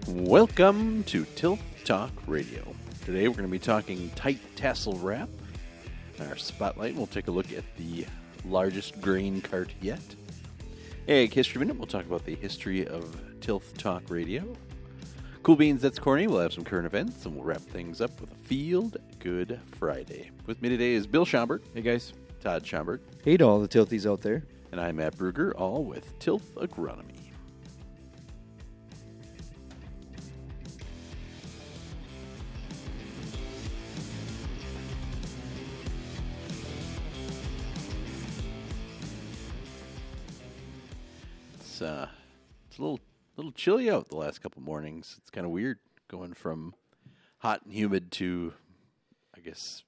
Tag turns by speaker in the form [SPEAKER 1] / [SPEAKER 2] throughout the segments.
[SPEAKER 1] Welcome to Tilth Talk Radio. Today we're going to be talking tight tassel wrap. In our spotlight, we'll take a look at the largest grain cart yet. Ag History Minute, we'll talk about the history of Tilth Talk Radio. Cool Beans, That's Corny, we'll have some current events, and we'll wrap things up with a Field Good Friday. With me today is Bill Schomburg.
[SPEAKER 2] Hey, guys.
[SPEAKER 1] Todd Schomburg.
[SPEAKER 3] Hey to all the Tilthies out there.
[SPEAKER 1] And I'm Matt Brugger, all with Tilth Agronomy. It's a little chilly out the last couple mornings. It's kind of weird going from hot and humid to, I guess,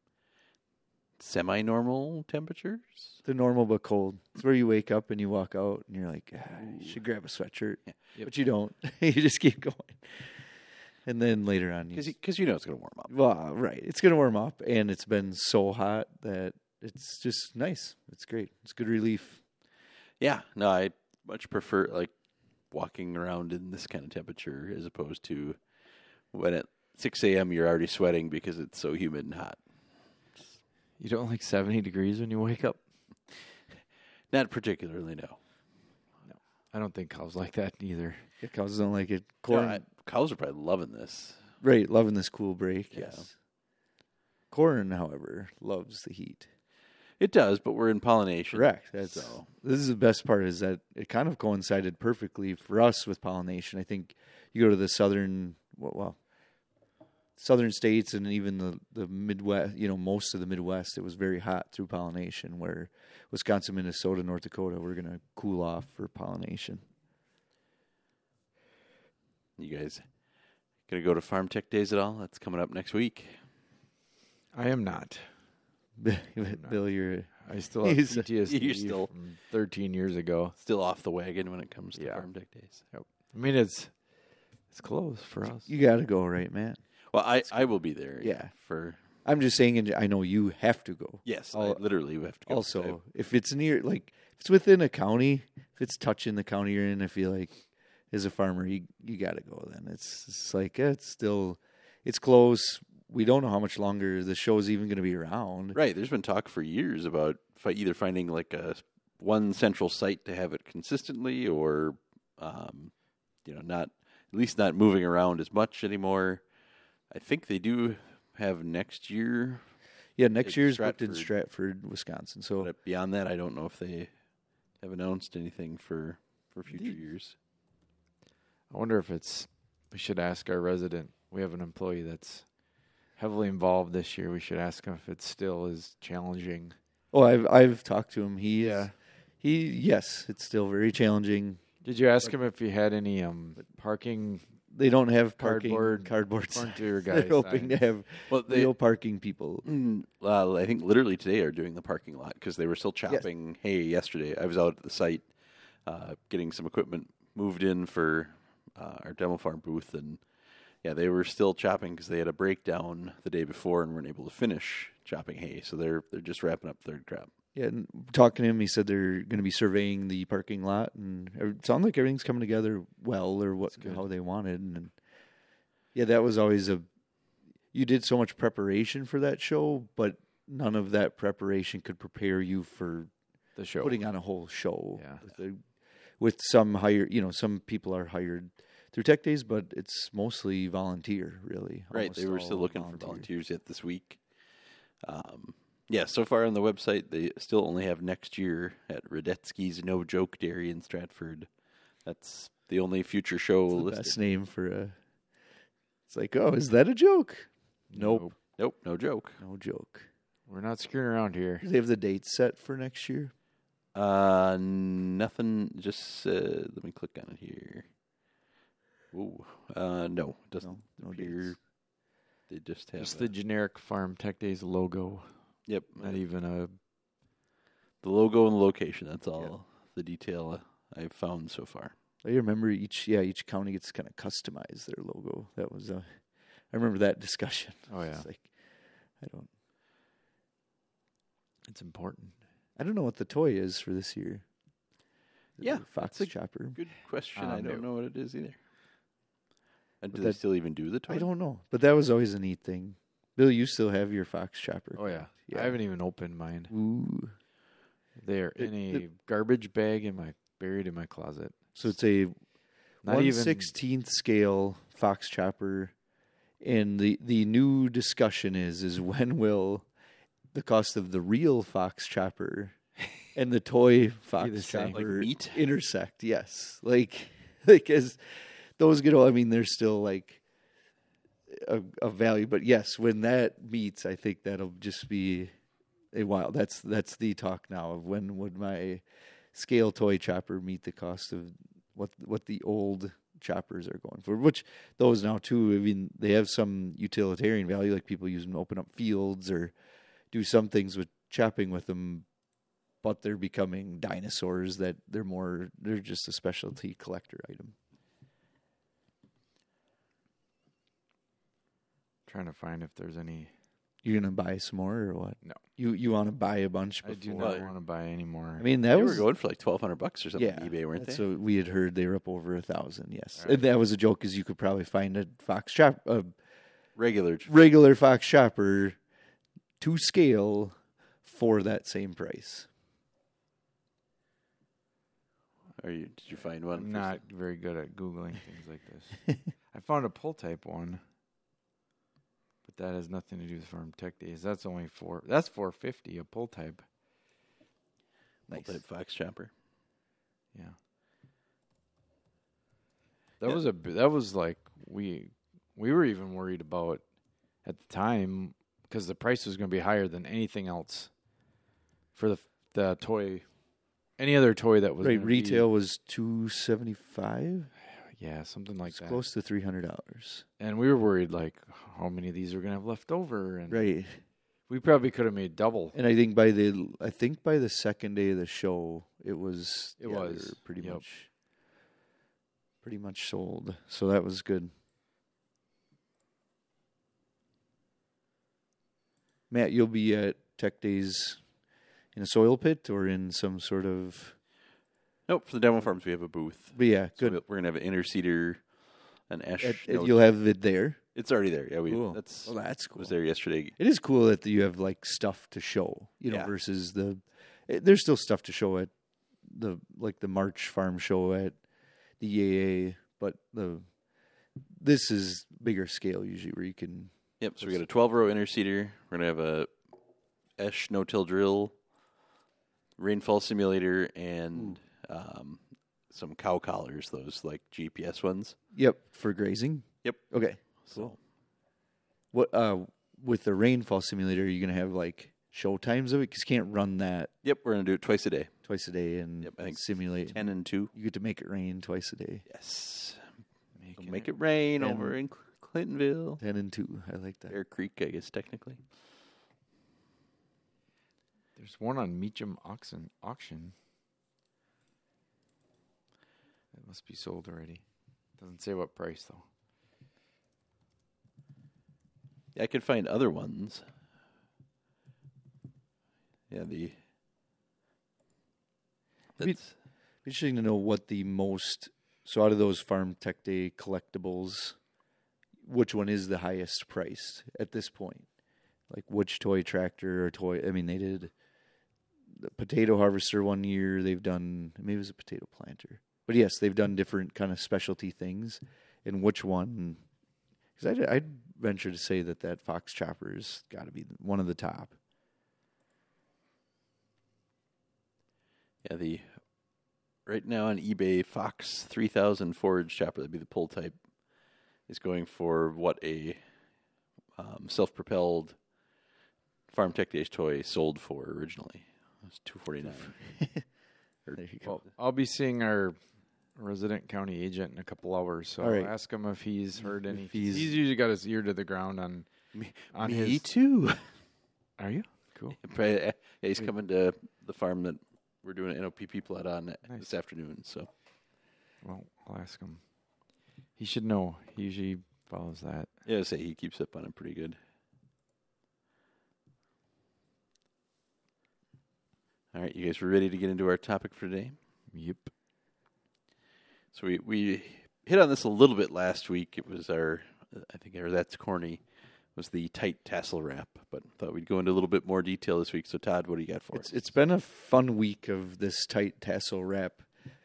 [SPEAKER 1] semi-normal temperatures.
[SPEAKER 3] The normal but cold. It's where you wake up and you walk out and you're like, you should grab a sweatshirt.
[SPEAKER 1] Yeah.
[SPEAKER 2] Yep.
[SPEAKER 3] But you don't. You just keep going. And then later on,
[SPEAKER 1] Because you know it's going to warm up.
[SPEAKER 3] well, right. It's going to warm up, and it's been so hot that it's just nice. It's great. It's good relief.
[SPEAKER 1] Yeah, no, I much prefer like walking around in this kind of temperature as opposed to when at 6 a.m. you're already sweating because it's so humid and hot.
[SPEAKER 2] You don't like 70 degrees when you wake up?
[SPEAKER 1] Not particularly, no.
[SPEAKER 2] I don't think cows like that either.
[SPEAKER 3] Yeah, cows don't like it.
[SPEAKER 1] Cows are probably loving this.
[SPEAKER 3] Right, loving this cool break.
[SPEAKER 1] Yeah.
[SPEAKER 3] Yes. Corn, however, loves the heat.
[SPEAKER 1] It does, but we're in pollination.
[SPEAKER 3] Correct.
[SPEAKER 1] So
[SPEAKER 3] This is the best part, is that it kind of coincided perfectly for us with pollination. I think you go to the southern states and even the Midwest, most of the Midwest, it was very hot through pollination, where Wisconsin, Minnesota, North Dakota, we're going to cool off for pollination.
[SPEAKER 1] you guys going to go to Farm Tech Days at all? That's coming up next week.
[SPEAKER 2] I am not.
[SPEAKER 3] Bill, you're...
[SPEAKER 2] I still have
[SPEAKER 3] He's-
[SPEAKER 2] PTSD
[SPEAKER 1] you're still-
[SPEAKER 2] from 13 years ago.
[SPEAKER 1] Still off the wagon when it comes to
[SPEAKER 2] Yeah.
[SPEAKER 1] Farm Tech Days.
[SPEAKER 2] I mean, it's close for us.
[SPEAKER 3] You got to go, right, man?
[SPEAKER 1] Well, I will be there.
[SPEAKER 3] Yeah.
[SPEAKER 1] For
[SPEAKER 3] I'm just saying, and I know you have to go.
[SPEAKER 1] yes,
[SPEAKER 3] I'll-
[SPEAKER 1] I literally have to go.
[SPEAKER 3] Also, if it's near, like, if it's within a county, if it's touching the county you're in, I feel like as a farmer, you got to go then. It's like, it's close. We don't know how much longer the show is even going to be around.
[SPEAKER 1] Right. There's been talk for years about either finding like one central site to have it consistently, or not moving around as much anymore. I think they do have next year.
[SPEAKER 3] Yeah, next
[SPEAKER 1] in
[SPEAKER 3] year's booked in
[SPEAKER 1] Stratford.
[SPEAKER 3] Stratford, Wisconsin. So
[SPEAKER 1] But beyond that, I don't know if they have announced anything for future
[SPEAKER 3] Indeed.
[SPEAKER 1] years.
[SPEAKER 2] I wonder if we should ask our resident. We have an employee that's heavily involved this year. We should ask him if it still is challenging.
[SPEAKER 3] I've talked to him. Yes, it's still very challenging.
[SPEAKER 2] Did you ask him if he had any parking?
[SPEAKER 3] They don't have
[SPEAKER 2] Cardboard
[SPEAKER 3] cardboard
[SPEAKER 2] front to your
[SPEAKER 3] signs. They're
[SPEAKER 2] guys'
[SPEAKER 3] hoping to
[SPEAKER 2] sign.
[SPEAKER 3] have
[SPEAKER 1] Well,
[SPEAKER 3] real parking people.
[SPEAKER 1] I think literally today are doing the parking lot because they were still chopping hay yesterday. I was out at the site getting some equipment moved in for our demo farm booth, and yeah, they were still chopping because they had a breakdown the day before and weren't able to finish chopping hay. So they're just wrapping up third crop.
[SPEAKER 3] Yeah, and talking to him, he said they're going to be surveying the parking lot, and it sounds like everything's coming together well, or how they wanted. And yeah, that was always you did so much preparation for that show, but none of that preparation could prepare you for
[SPEAKER 2] The show.
[SPEAKER 3] putting on a whole show.
[SPEAKER 2] Yeah.
[SPEAKER 3] With some some people are hired through Tech Days, but it's mostly volunteer, really.
[SPEAKER 1] Right,
[SPEAKER 3] Almost
[SPEAKER 1] they were
[SPEAKER 3] all
[SPEAKER 1] still looking for volunteers yet this week. Yeah, so far on the website, they still only have next year at Radetzky's No Joke Dairy in Stratford. That's the only future show
[SPEAKER 3] It's the
[SPEAKER 1] listed.
[SPEAKER 3] best name for a. It's like, oh, is that a joke? Nope,
[SPEAKER 1] Nope, no joke.
[SPEAKER 3] no joke.
[SPEAKER 2] We're not screwing around here.
[SPEAKER 3] Do they have the date set for next year?
[SPEAKER 1] Nothing. Just let me click on it here. Ooh, no, it doesn't
[SPEAKER 3] No
[SPEAKER 1] appear.
[SPEAKER 3] dates.
[SPEAKER 1] They just have
[SPEAKER 2] Just the generic Farm Tech Days logo.
[SPEAKER 1] yep,
[SPEAKER 2] Not even a.
[SPEAKER 1] the logo and the location. That's all the detail I've found so far.
[SPEAKER 3] I remember each county gets kind of customize their logo. That was I remember that discussion.
[SPEAKER 2] Oh, yeah.
[SPEAKER 3] It's like,
[SPEAKER 2] It's important.
[SPEAKER 3] I don't know what the toy is for this year.
[SPEAKER 1] Yeah,
[SPEAKER 3] Fox
[SPEAKER 1] that's a
[SPEAKER 3] chopper.
[SPEAKER 1] Good question. I don't know what it is either. And
[SPEAKER 3] But
[SPEAKER 1] do they
[SPEAKER 3] that-
[SPEAKER 1] still even do the toy?
[SPEAKER 3] I don't know, but that was always a neat thing. Bill, you still have your fox chopper?
[SPEAKER 2] Oh yeah. I haven't even opened mine.
[SPEAKER 3] Ooh.
[SPEAKER 2] They're in a garbage bag buried in my closet.
[SPEAKER 3] So it's a
[SPEAKER 2] Not
[SPEAKER 3] 1/16th scale fox chopper, and the new discussion is when will the cost of the real fox chopper and the toy
[SPEAKER 2] the
[SPEAKER 3] fox
[SPEAKER 2] same.
[SPEAKER 3] chopper
[SPEAKER 1] Like meat?
[SPEAKER 3] intersect? Yes, like as those get old, I mean, there's still like a value, but yes, when that meets, I think that'll just be a wild. That's the talk now of when would my scale toy chopper meet the cost of what the old choppers are going for, which those now too, I mean, they have some utilitarian value, like people use them to open up fields or do some things with chopping with them, but they're becoming dinosaurs that they're just a specialty collector item.
[SPEAKER 2] Trying to find if there's any.
[SPEAKER 3] You're gonna buy some more or what?
[SPEAKER 2] No.
[SPEAKER 3] You want to buy a bunch before?
[SPEAKER 2] I do not want to buy any more.
[SPEAKER 3] I mean,
[SPEAKER 1] They
[SPEAKER 3] that
[SPEAKER 1] were
[SPEAKER 3] was
[SPEAKER 1] going for like $1,200 or something
[SPEAKER 3] yeah,
[SPEAKER 1] on eBay, weren't they?
[SPEAKER 3] So we had heard they were up over 1,000. Yes,
[SPEAKER 2] All right.
[SPEAKER 3] and that was a joke because you could probably find a
[SPEAKER 1] Regular.
[SPEAKER 3] regular fox chopper to scale for that same price.
[SPEAKER 1] Did you find one?
[SPEAKER 2] I'm not very good at Googling things like this. I found a pull type one, but that has nothing to do with Farm Tech Days. That's only that's $450 a pull type.
[SPEAKER 3] Nice.
[SPEAKER 1] Type fox chopper.
[SPEAKER 2] Yeah. That
[SPEAKER 1] Yeah.
[SPEAKER 2] was like we were even worried about at the time because the price was going to be higher than anything else for the toy. Any other toy that was
[SPEAKER 3] Right,
[SPEAKER 2] gonna
[SPEAKER 3] retail was $275.
[SPEAKER 2] yeah, something like
[SPEAKER 3] It's
[SPEAKER 2] that.
[SPEAKER 3] close to $300.
[SPEAKER 2] And we were worried like how many of these are going to have left over, and
[SPEAKER 3] Right,
[SPEAKER 2] we probably could have made double.
[SPEAKER 3] and I think by the second day of the show, it was
[SPEAKER 2] It
[SPEAKER 3] they
[SPEAKER 2] was,
[SPEAKER 3] were pretty
[SPEAKER 2] yep.
[SPEAKER 3] much sold. So that was good. Matt, you'll be at Tech Days in a soil pit or in some sort of.
[SPEAKER 1] Nope, for the demo farms we have a booth.
[SPEAKER 3] But yeah,
[SPEAKER 1] So
[SPEAKER 3] good.
[SPEAKER 1] we're gonna have an interseeder, an ash.
[SPEAKER 3] You'll have it there.
[SPEAKER 1] It's already there. Yeah,
[SPEAKER 3] Cool.
[SPEAKER 1] that's
[SPEAKER 3] Well, that's cool.
[SPEAKER 1] was there yesterday.
[SPEAKER 3] It is cool that you have like stuff to show,
[SPEAKER 1] Yeah.
[SPEAKER 3] versus there's still stuff to show at the March Farm Show at the EAA, but this is bigger scale usually where you can.
[SPEAKER 1] Yep. So we got a 12-row interseeder. We're gonna have a Esch no-till drill, rainfall simulator, and some cow collars. Those like GPS ones.
[SPEAKER 3] Yep, for grazing.
[SPEAKER 1] Yep.
[SPEAKER 3] Okay.
[SPEAKER 1] So
[SPEAKER 3] What with the rainfall simulator, are you gonna have like show times of it? Because you can't run that
[SPEAKER 1] yep, we're gonna do it twice a day.
[SPEAKER 3] twice a day and
[SPEAKER 1] Yep, I think
[SPEAKER 3] simulate.
[SPEAKER 1] 10 and 2.
[SPEAKER 3] You get to make it rain twice a day.
[SPEAKER 1] Yes. Make it rain
[SPEAKER 3] 10.
[SPEAKER 1] over in Clintonville.
[SPEAKER 3] 10 and 2. I like that.
[SPEAKER 1] Bear Creek, I guess technically.
[SPEAKER 2] There's one on Meacham auction. It must be sold already. Doesn't say what price though.
[SPEAKER 1] Yeah, I could find other ones. Yeah,
[SPEAKER 3] It's interesting to know what the most. So out of those Farm Tech Day collectibles, which one is the highest priced at this point? Like which toy tractor or toy? I mean, they did the potato harvester one year. They've done maybe it was a potato planter, but yes, they've done different kind of specialty things. And which one? Because I'd venture to say that Fox Chopper's got to be one of the top.
[SPEAKER 1] Yeah, right now on eBay, Fox 3000 forage chopper, that'd be the pull type, is going for what a self-propelled Farm Tech Days toy sold for originally. It was $249.
[SPEAKER 3] There you go.
[SPEAKER 2] Well, I'll be seeing our resident county agent in a couple hours, so
[SPEAKER 3] All right.
[SPEAKER 2] I'll ask him if he's heard any.
[SPEAKER 3] If he's-
[SPEAKER 2] He's usually got his ear to the ground on
[SPEAKER 1] Me
[SPEAKER 2] his.
[SPEAKER 1] too.
[SPEAKER 2] Are you cool?
[SPEAKER 1] Yeah, he's coming to the farm that we're doing an NOPP plot on
[SPEAKER 2] Nice.
[SPEAKER 1] this afternoon. So
[SPEAKER 2] Well, I'll ask him. He should know. He usually follows that.
[SPEAKER 1] yeah, I say he keeps up on it pretty good. All right, you guys were ready to get into our topic for today?
[SPEAKER 2] Yep.
[SPEAKER 1] So we hit on this a little bit last week. It was That's Corny was the tight tassel wrap, but thought we'd go into a little bit more detail this week. So, Todd, what do you got for us?
[SPEAKER 3] It's been a fun week of this tight tassel wrap.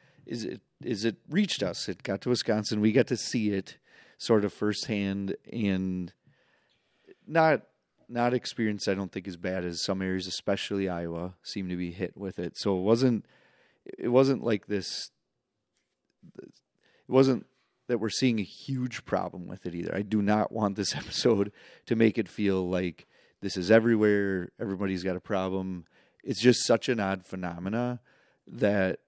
[SPEAKER 3] It reached us. It got to Wisconsin. We got to see it sort of firsthand, and not experienced, I don't think, as bad as some areas, especially Iowa, seem to be hit with it. So it wasn't like this. It wasn't that we're seeing a huge problem with it either. I do not want this episode to make it feel like this is everywhere, everybody's got a problem. It's just such an odd phenomena that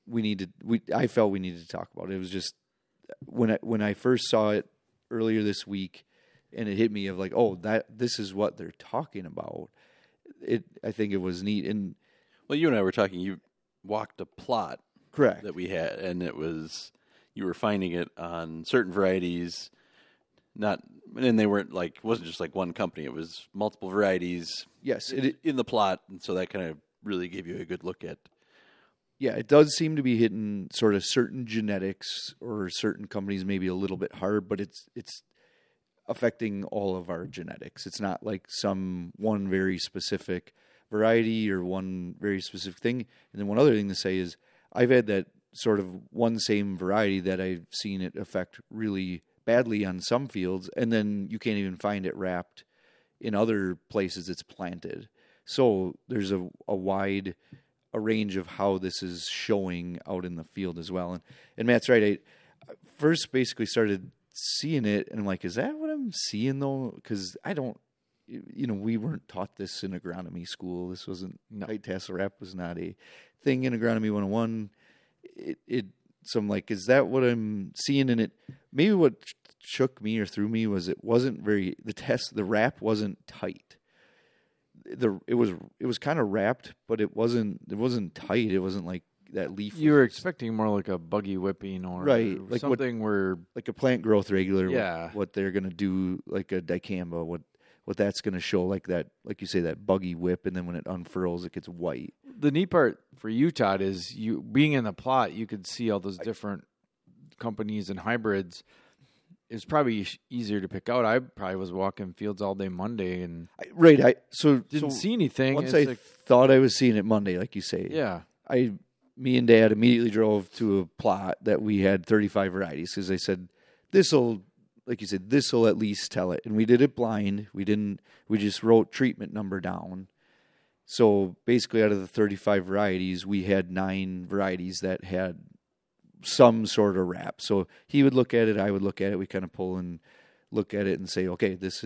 [SPEAKER 3] I felt we needed to talk about it. It was just when I first saw it earlier this week, and it hit me of like, oh, this is what they're talking about. I think it was neat. And
[SPEAKER 1] well, you and I were talking. You walked a plot,
[SPEAKER 3] correct,
[SPEAKER 1] that we had, and you were finding it on certain varieties. And they weren't like, it wasn't just like one company. It was multiple varieties.
[SPEAKER 3] Yes,
[SPEAKER 1] in the plot, and so that kind of really gave you a good look at.
[SPEAKER 3] Yeah, it does seem to be hitting sort of certain genetics or certain companies maybe a little bit hard, but it's affecting all of our genetics. It's not like one very specific variety or one very specific thing. And then one other thing to say is I've had that sort of one same variety that I've seen it affect really badly on some fields, and then you can't even find it wrapped in other places it's planted. So there's a wide range of how this is showing out in the field as well. And Matt's right. I first basically started seeing it, and I'm like, is that what I'm seeing though? Because I don't, we weren't taught this in agronomy school. This wasn't, tight tassel wrap was not a thing in agronomy 101. So I'm like, is that what I'm seeing in it? Maybe what shook me or threw me was it wasn't the wrap wasn't tight. It was kind of wrapped, but it wasn't tight. It wasn't like that leaf.
[SPEAKER 2] You were expecting more like a buggy whipping or
[SPEAKER 3] right, like
[SPEAKER 2] something where
[SPEAKER 3] like a plant growth regular.
[SPEAKER 2] Yeah,
[SPEAKER 3] what they're gonna do, like a dicamba. What that's gonna show, like that, like you say, that buggy whip, and then when it unfurls, it gets white.
[SPEAKER 2] The neat part for you, Todd, is you being in the plot. You could see all those different companies and hybrids. It's probably easier to pick out. I probably was walking fields all day Monday and didn't see anything.
[SPEAKER 3] Once I thought I was seeing it Monday, like you say.
[SPEAKER 2] Yeah.
[SPEAKER 3] Me and Dad immediately drove to a plot that we had 35 varieties because they said, this'll at least tell it. And we did it blind. We just wrote treatment number down. So basically out of the 35 varieties, we had 9 varieties that had some sort of wrap. So he would look at it, I would look at it, we kind of pull and look at it and say, okay, this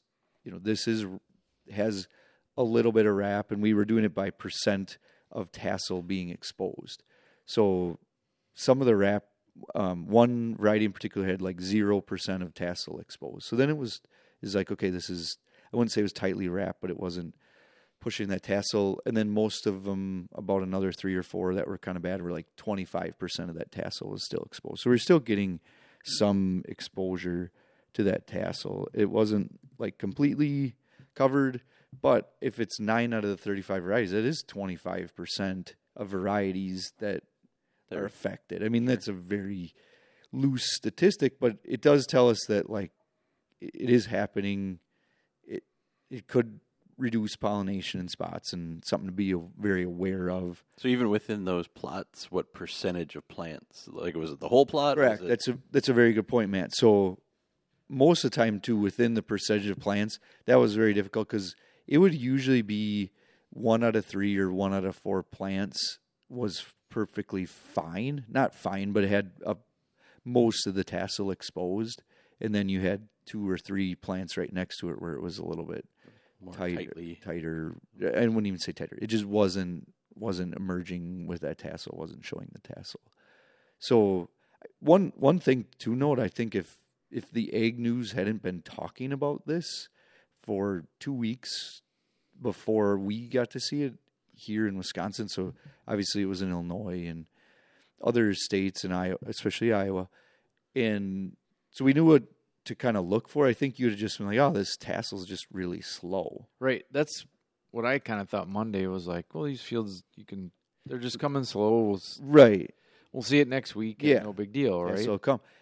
[SPEAKER 3] has a little bit of wrap, and we were doing it by percent of tassel being exposed. So some of the wrap, one variety in particular had like 0% of tassel exposed. So then it's like, okay, I wouldn't say it was tightly wrapped, but it wasn't pushing that tassel. And then most of them, about another 3 or 4 that were kind of bad, were like 25% of that tassel was still exposed. So we're still getting some exposure to that tassel. It wasn't like completely covered, but if it's 9 out of the 35 varieties, it is 25% of varieties that are affected. I mean, that's a very loose statistic, but it does tell us that like it is happening. It could reduce pollination in spots, and something to be very aware of.
[SPEAKER 1] So even within those plots, what percentage of plants? Like, was it the whole plot?
[SPEAKER 3] Correct. That's a very good point, Matt. So most of the time, too, within the percentage of plants, that was very difficult because it would usually be 1 out of 3 or 1 out of 4 plants was perfectly fine. Not fine, but it had most of the tassel exposed, and then you had 2 or 3 plants right next to it where it was a little bit
[SPEAKER 1] more
[SPEAKER 3] tighter. I wouldn't even say tighter. It just wasn't emerging with that tassel. Wasn't showing the tassel. So one thing to note, I think if the Ag News hadn't been talking about this for 2 weeks before we got to see it here in Wisconsin, so obviously it was in Illinois and other states in Iowa, especially Iowa, and so we knew what to kind of look for. I think you would have just been like, oh, this tassel's just really slow.
[SPEAKER 2] Right. That's what I kind of thought Monday was like, well, these fields, they're just coming slow.
[SPEAKER 3] Right.
[SPEAKER 2] We'll see it next week.
[SPEAKER 3] Yeah.
[SPEAKER 2] No big deal, right?
[SPEAKER 3] Yeah, so come.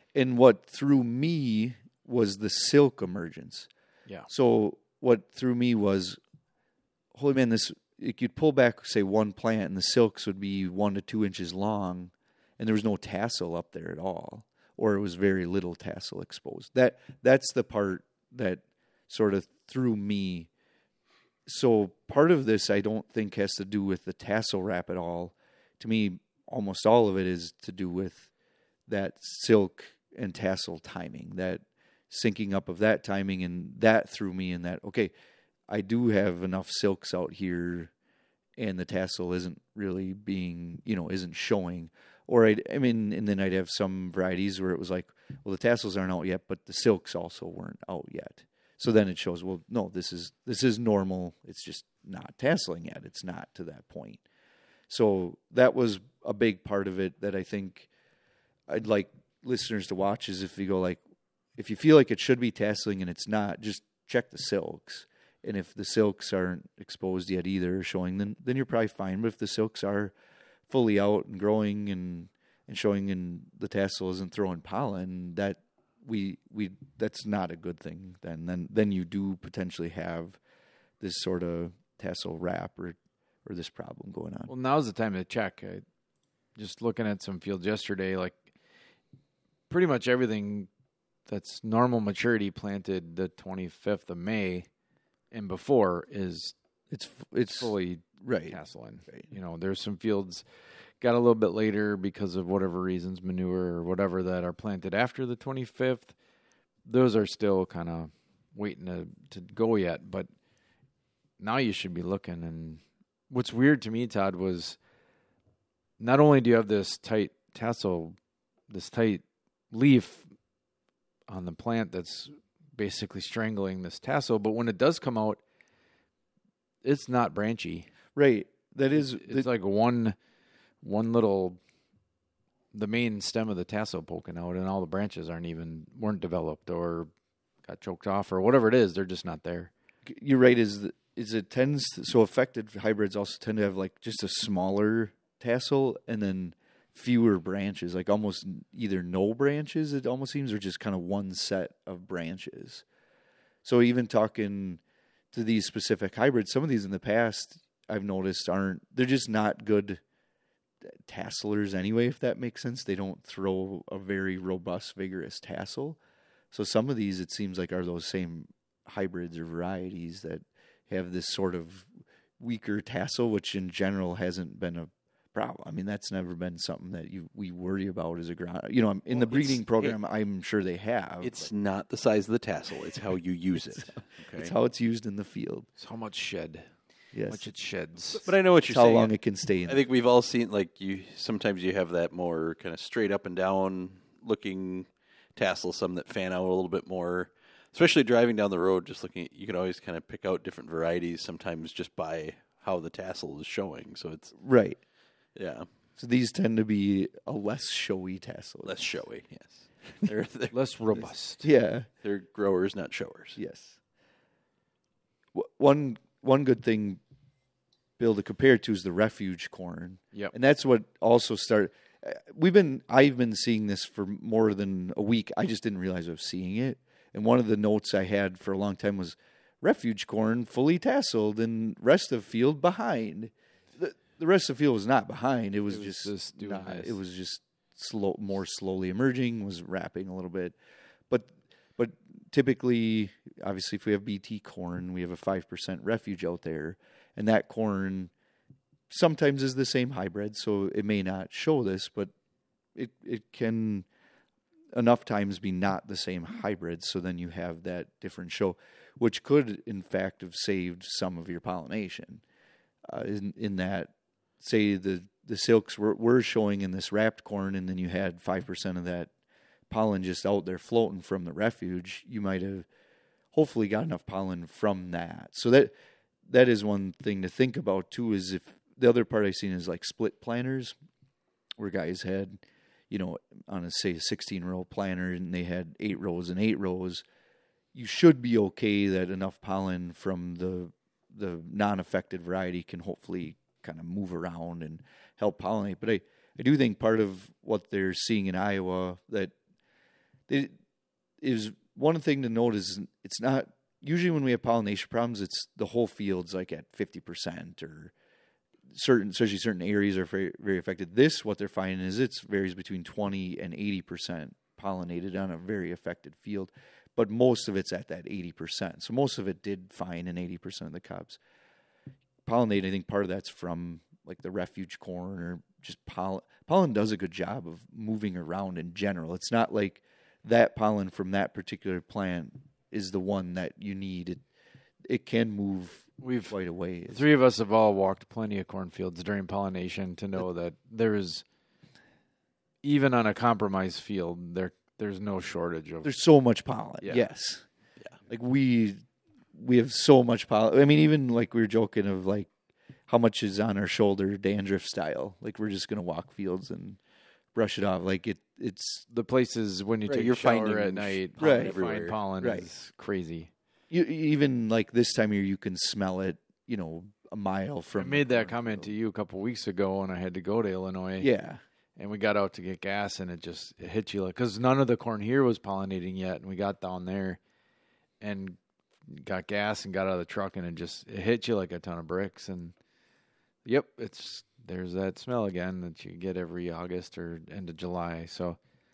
[SPEAKER 3] And what threw me was the silk emergence.
[SPEAKER 2] Yeah.
[SPEAKER 3] So what threw me was, holy man, this, you'd pull back, say, one plant, and the silks would be 1 to 2 inches long, and there was no tassel up there at all, or it was very little tassel exposed. That's the part that sort of threw me. So part of this I don't think has to do with the tassel wrap at all. To me, almost all of it is to do with that silk and tassel timing, that syncing up of that timing, and that threw me in that, okay, I do have enough silks out here and the tassel isn't really being, isn't showing. Or and then I'd have some varieties where it was like, well, the tassels aren't out yet, but the silks also weren't out yet. So then it shows, well, no, this is normal. It's just not tasseling yet. It's not to that point. So that was a big part of it that I think I'd like listeners to watch, is if you go like, if you feel like it should be tasseling and it's not, just check the silks. And if the silks aren't exposed yet either, showing, then you're probably fine. But if the silks are fully out and growing and showing, and the tassel isn't throwing pollen, that's not a good thing. Then you do potentially have this sort of tassel wrap or this problem going on.
[SPEAKER 2] Well, now's the time to check. Just looking at some fields yesterday, like pretty much everything that's normal maturity planted the 25th of May and before it's fully
[SPEAKER 3] right
[SPEAKER 2] tasseling.
[SPEAKER 3] Right.
[SPEAKER 2] There's some fields got a little bit later because of whatever reasons, manure or whatever, that are planted after the 25th. Those are still kind of waiting to go yet, but now you should be looking. And what's weird to me, Todd, was not only do you have this tight tassel, this tight leaf on the plant that's basically strangling this tassel, but when it does come out, it's not branchy.
[SPEAKER 3] Right. That is,
[SPEAKER 2] it's like one little, the main stem of the tassel poking out, and all the branches weren't developed or got choked off or whatever it is. They're just not there.
[SPEAKER 3] You're right. So affected hybrids also tend to have like just a smaller tassel and then fewer branches, like almost either no branches, it almost seems, or just kind of one set of branches. So even talking to these specific hybrids, some of these in the past I've noticed they're just not good tasselers anyway, if that makes sense. They don't throw a very robust, vigorous tassel. So some of these, it seems like, are those same hybrids or varieties that have this sort of weaker tassel, which in general hasn't been a problem. I mean, that's never been something that we worry about as a ground. In the breeding program, I'm sure they have.
[SPEAKER 1] It's not the size of the tassel; it's how you use it. Okay?
[SPEAKER 3] It's how it's used in the field.
[SPEAKER 2] It's how much shed.
[SPEAKER 3] Yes.
[SPEAKER 2] How much it sheds.
[SPEAKER 1] But I know what you're saying.
[SPEAKER 3] How long it can stay in.
[SPEAKER 1] I think we've all seen, like, sometimes you have that more kind of straight up and down looking tassel, some that fan out a little bit more. Especially driving down the road, just looking, you can always kind of pick out different varieties sometimes just by how the tassel is showing. So it's
[SPEAKER 3] right.
[SPEAKER 1] Yeah.
[SPEAKER 3] So these tend to be a less showy tassel.
[SPEAKER 1] Less showy, yes. They're
[SPEAKER 2] less robust.
[SPEAKER 3] Yeah.
[SPEAKER 1] They're growers, not showers.
[SPEAKER 3] Yes. One good thing, Bill, to compare it to is the refuge corn.
[SPEAKER 2] Yep.
[SPEAKER 3] And that's what also started. I've been seeing this for more than a week. I just didn't realize I was seeing it. And one of the notes I had for a long time was refuge corn fully tasseled and rest of field behind. The rest of the field was not behind. It was just
[SPEAKER 2] doing this.
[SPEAKER 3] It was just more slowly emerging, was wrapping a little bit. But typically, obviously, if we have BT corn, we have a 5% refuge out there. And that corn sometimes is the same hybrid, so it may not show this, but it can enough times be not the same hybrid, so then you have that different show, which could, in fact, have saved some of your pollination. In that, say, the silks were showing in this wrapped corn, and then you had 5% of that pollen just out there floating from the refuge, you might have hopefully got enough pollen from that. So that is one thing to think about, too, is if the other part I've seen is like split planters, where guys had, on a 16-row planter, and they had 8 rows and 8 rows, you should be okay that enough pollen from the non-affected variety can hopefully kind of move around and help pollinate. But I do think part of what they're seeing in Iowa, that it is one thing to note is it's not usually when we have pollination problems, it's the whole field's like at 50% or especially certain areas are very, very affected. This, what they're finding is it varies between 20 and 80% pollinated on a very affected field, but most of it's at that 80%. So most of it did fine in 80% of the cobs. Pollinate, I think part of that's from like the refuge corn or just pollen. Pollen does a good job of moving around in general. It's not like that pollen from that particular plant is the one that you need. It can move quite a way.
[SPEAKER 2] The three of us have all walked plenty of cornfields during pollination to know that there is, even on a compromised field, there's no shortage of.
[SPEAKER 3] There's so much pollen. Yeah. Yes. Yeah. Like we have so much pollen. I mean, even like we were joking of like how much is on our shoulder dandruff style. Like we're just gonna walk fields and brush it off. Like it's
[SPEAKER 2] the places when you take a shower at night, find pollen is crazy.
[SPEAKER 3] You even like this time of year, you can smell it. A mile from.
[SPEAKER 2] I made that comment to you a couple weeks ago when I had to go to Illinois.
[SPEAKER 3] Yeah,
[SPEAKER 2] and we got out to get gas, and it hit you because none of the corn here was pollinating yet, and we got down there and got gas and got out of the truck, and it hit you like a ton of bricks. And yep, there's that smell again that you get every August or end of July. So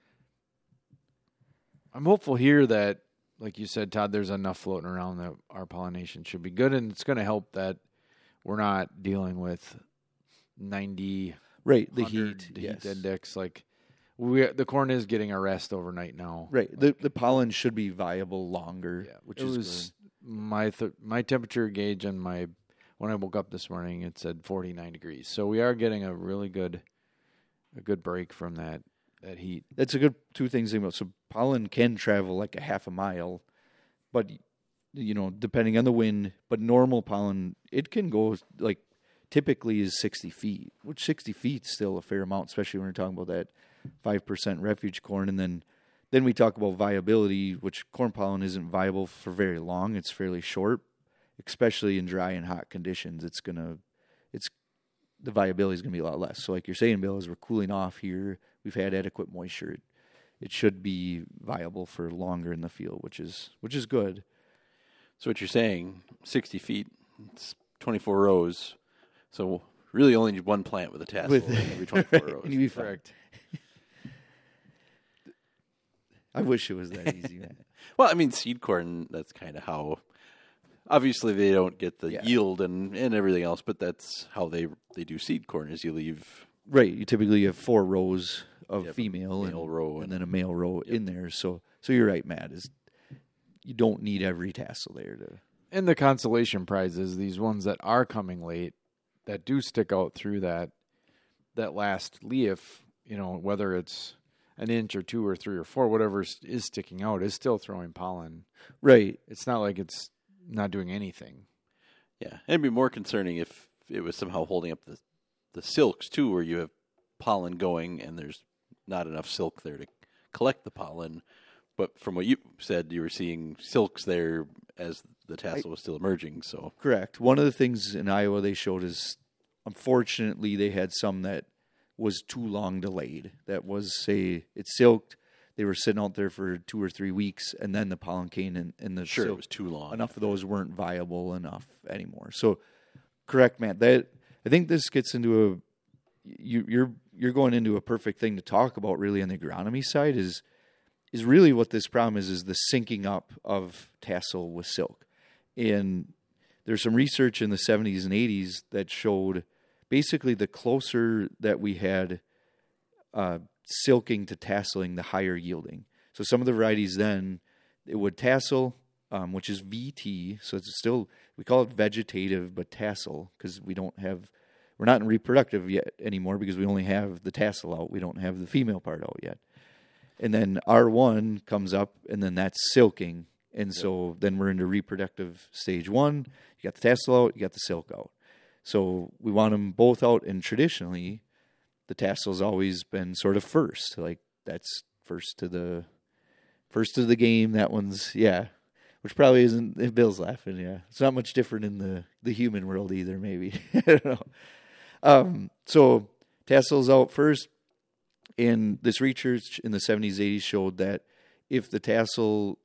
[SPEAKER 2] I'm hopeful here that, like you said, Todd, there's enough floating around that our pollination should be good, and it's going to help that we're not dealing with 90
[SPEAKER 3] the heat
[SPEAKER 2] index. Like the corn is getting a rest overnight now.
[SPEAKER 3] Right, the pollen should be viable longer, which is
[SPEAKER 2] good. My temperature gauge on when I woke up this morning, it said 49 degrees. So we are getting a really good break from that heat.
[SPEAKER 3] That's a good two things about. So pollen can travel like a half a mile, but depending on the wind. But normal pollen, it can go like typically is 60 feet, which 60 feet is still a fair amount, especially when we're talking about that 5% refuge corn. And then we talk about viability, which corn pollen isn't viable for very long. It's fairly short, especially in dry and hot conditions. The viability is going to be a lot less. So like you're saying, Bill, as we're cooling off here, we've had adequate moisture. It should be viable for longer in the field, which is good.
[SPEAKER 1] So what you're saying, 60 feet, it's 24 rows. So really only need one plant with a tassel every 24 rows.
[SPEAKER 3] And you'd be correct. I wish it was that easy, man.
[SPEAKER 1] Well, I mean, seed corn, that's kind of how. Obviously, they don't get the yield and everything else, but that's how they do seed corn. Is you leave
[SPEAKER 3] you typically have 4 rows of female
[SPEAKER 1] row
[SPEAKER 3] and then a male row in there. So you're right, Matt. You don't need every tassel there to.
[SPEAKER 2] And the consolation prize is these ones that are coming late that do stick out through that last leaf. Whether it's an inch or 2 or 3 or 4, whatever is sticking out is still throwing pollen.
[SPEAKER 3] Right.
[SPEAKER 2] It's not like it's not doing anything.
[SPEAKER 1] Yeah, it'd be more concerning if it was somehow holding up the silks too, where you have pollen going and there's not enough silk there to collect the pollen. But from what you said, you were seeing silks there as the tassel was still emerging. So
[SPEAKER 3] correct. One of the things in Iowa they showed is, unfortunately, they had some that was too long delayed. That was, say, it silked. They were sitting out there for 2 or 3 weeks, and then the pollen came and the silk.
[SPEAKER 1] It was too long.
[SPEAKER 3] Enough of those weren't viable enough anymore. So, correct, Matt. I think this gets into you're going into a perfect thing to talk about really on the agronomy side is really what this problem is the syncing up of tassel with silk. And there's some research in the 70s and 80s that showed basically the closer that we had silking to tasseling, the higher yielding. So some of the varieties then, it would tassel, which is VT. So it's still, we call it vegetative, but tassel, because we're not in reproductive yet anymore because we only have the tassel out. We don't have the female part out yet. And then R1 comes up, and then that's silking. And so then we're into reproductive stage 1. You got the tassel out, you got the silk out. So we want them both out, and traditionally, the tassel's always been sort of first. Like that's first to the game. That one's which probably isn't. If Bill's laughing, it's not much different in the human world either. Maybe I don't know. So tassel's out first, and this research in the 70s, 80s showed that if the tassel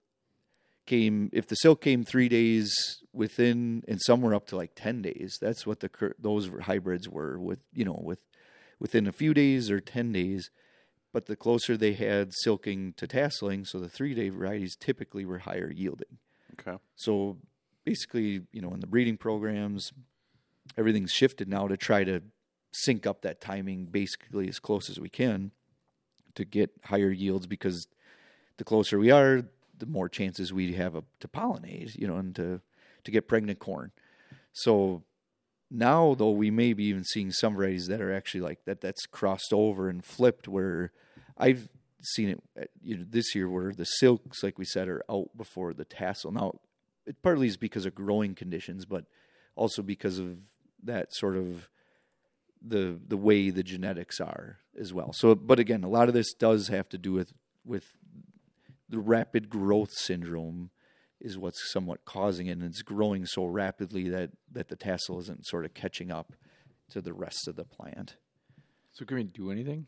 [SPEAKER 3] if the silk came 3 days within, and some were up to like 10 days. That's what those hybrids were within a few days or 10 days. But the closer they had silking to tasseling, so the 3-day varieties typically were higher yielding.
[SPEAKER 1] Okay.
[SPEAKER 3] So basically, in the breeding programs, everything's shifted now to try to sync up that timing basically as close as we can to get higher yields, because the closer we are, the more chances we have to pollinate, and to get pregnant corn. So now, though, we may be even seeing some varieties that are actually like that's crossed over and flipped, where I've seen it this year where the silks, like we said, are out before the tassel. Now, it partly is because of growing conditions, but also because of that sort of the way the genetics are as well. So, but again, a lot of this does have to do with the rapid growth syndrome is what's somewhat causing it, and it's growing so rapidly that the tassel isn't sort of catching up to the rest of the plant.
[SPEAKER 2] So can we do anything?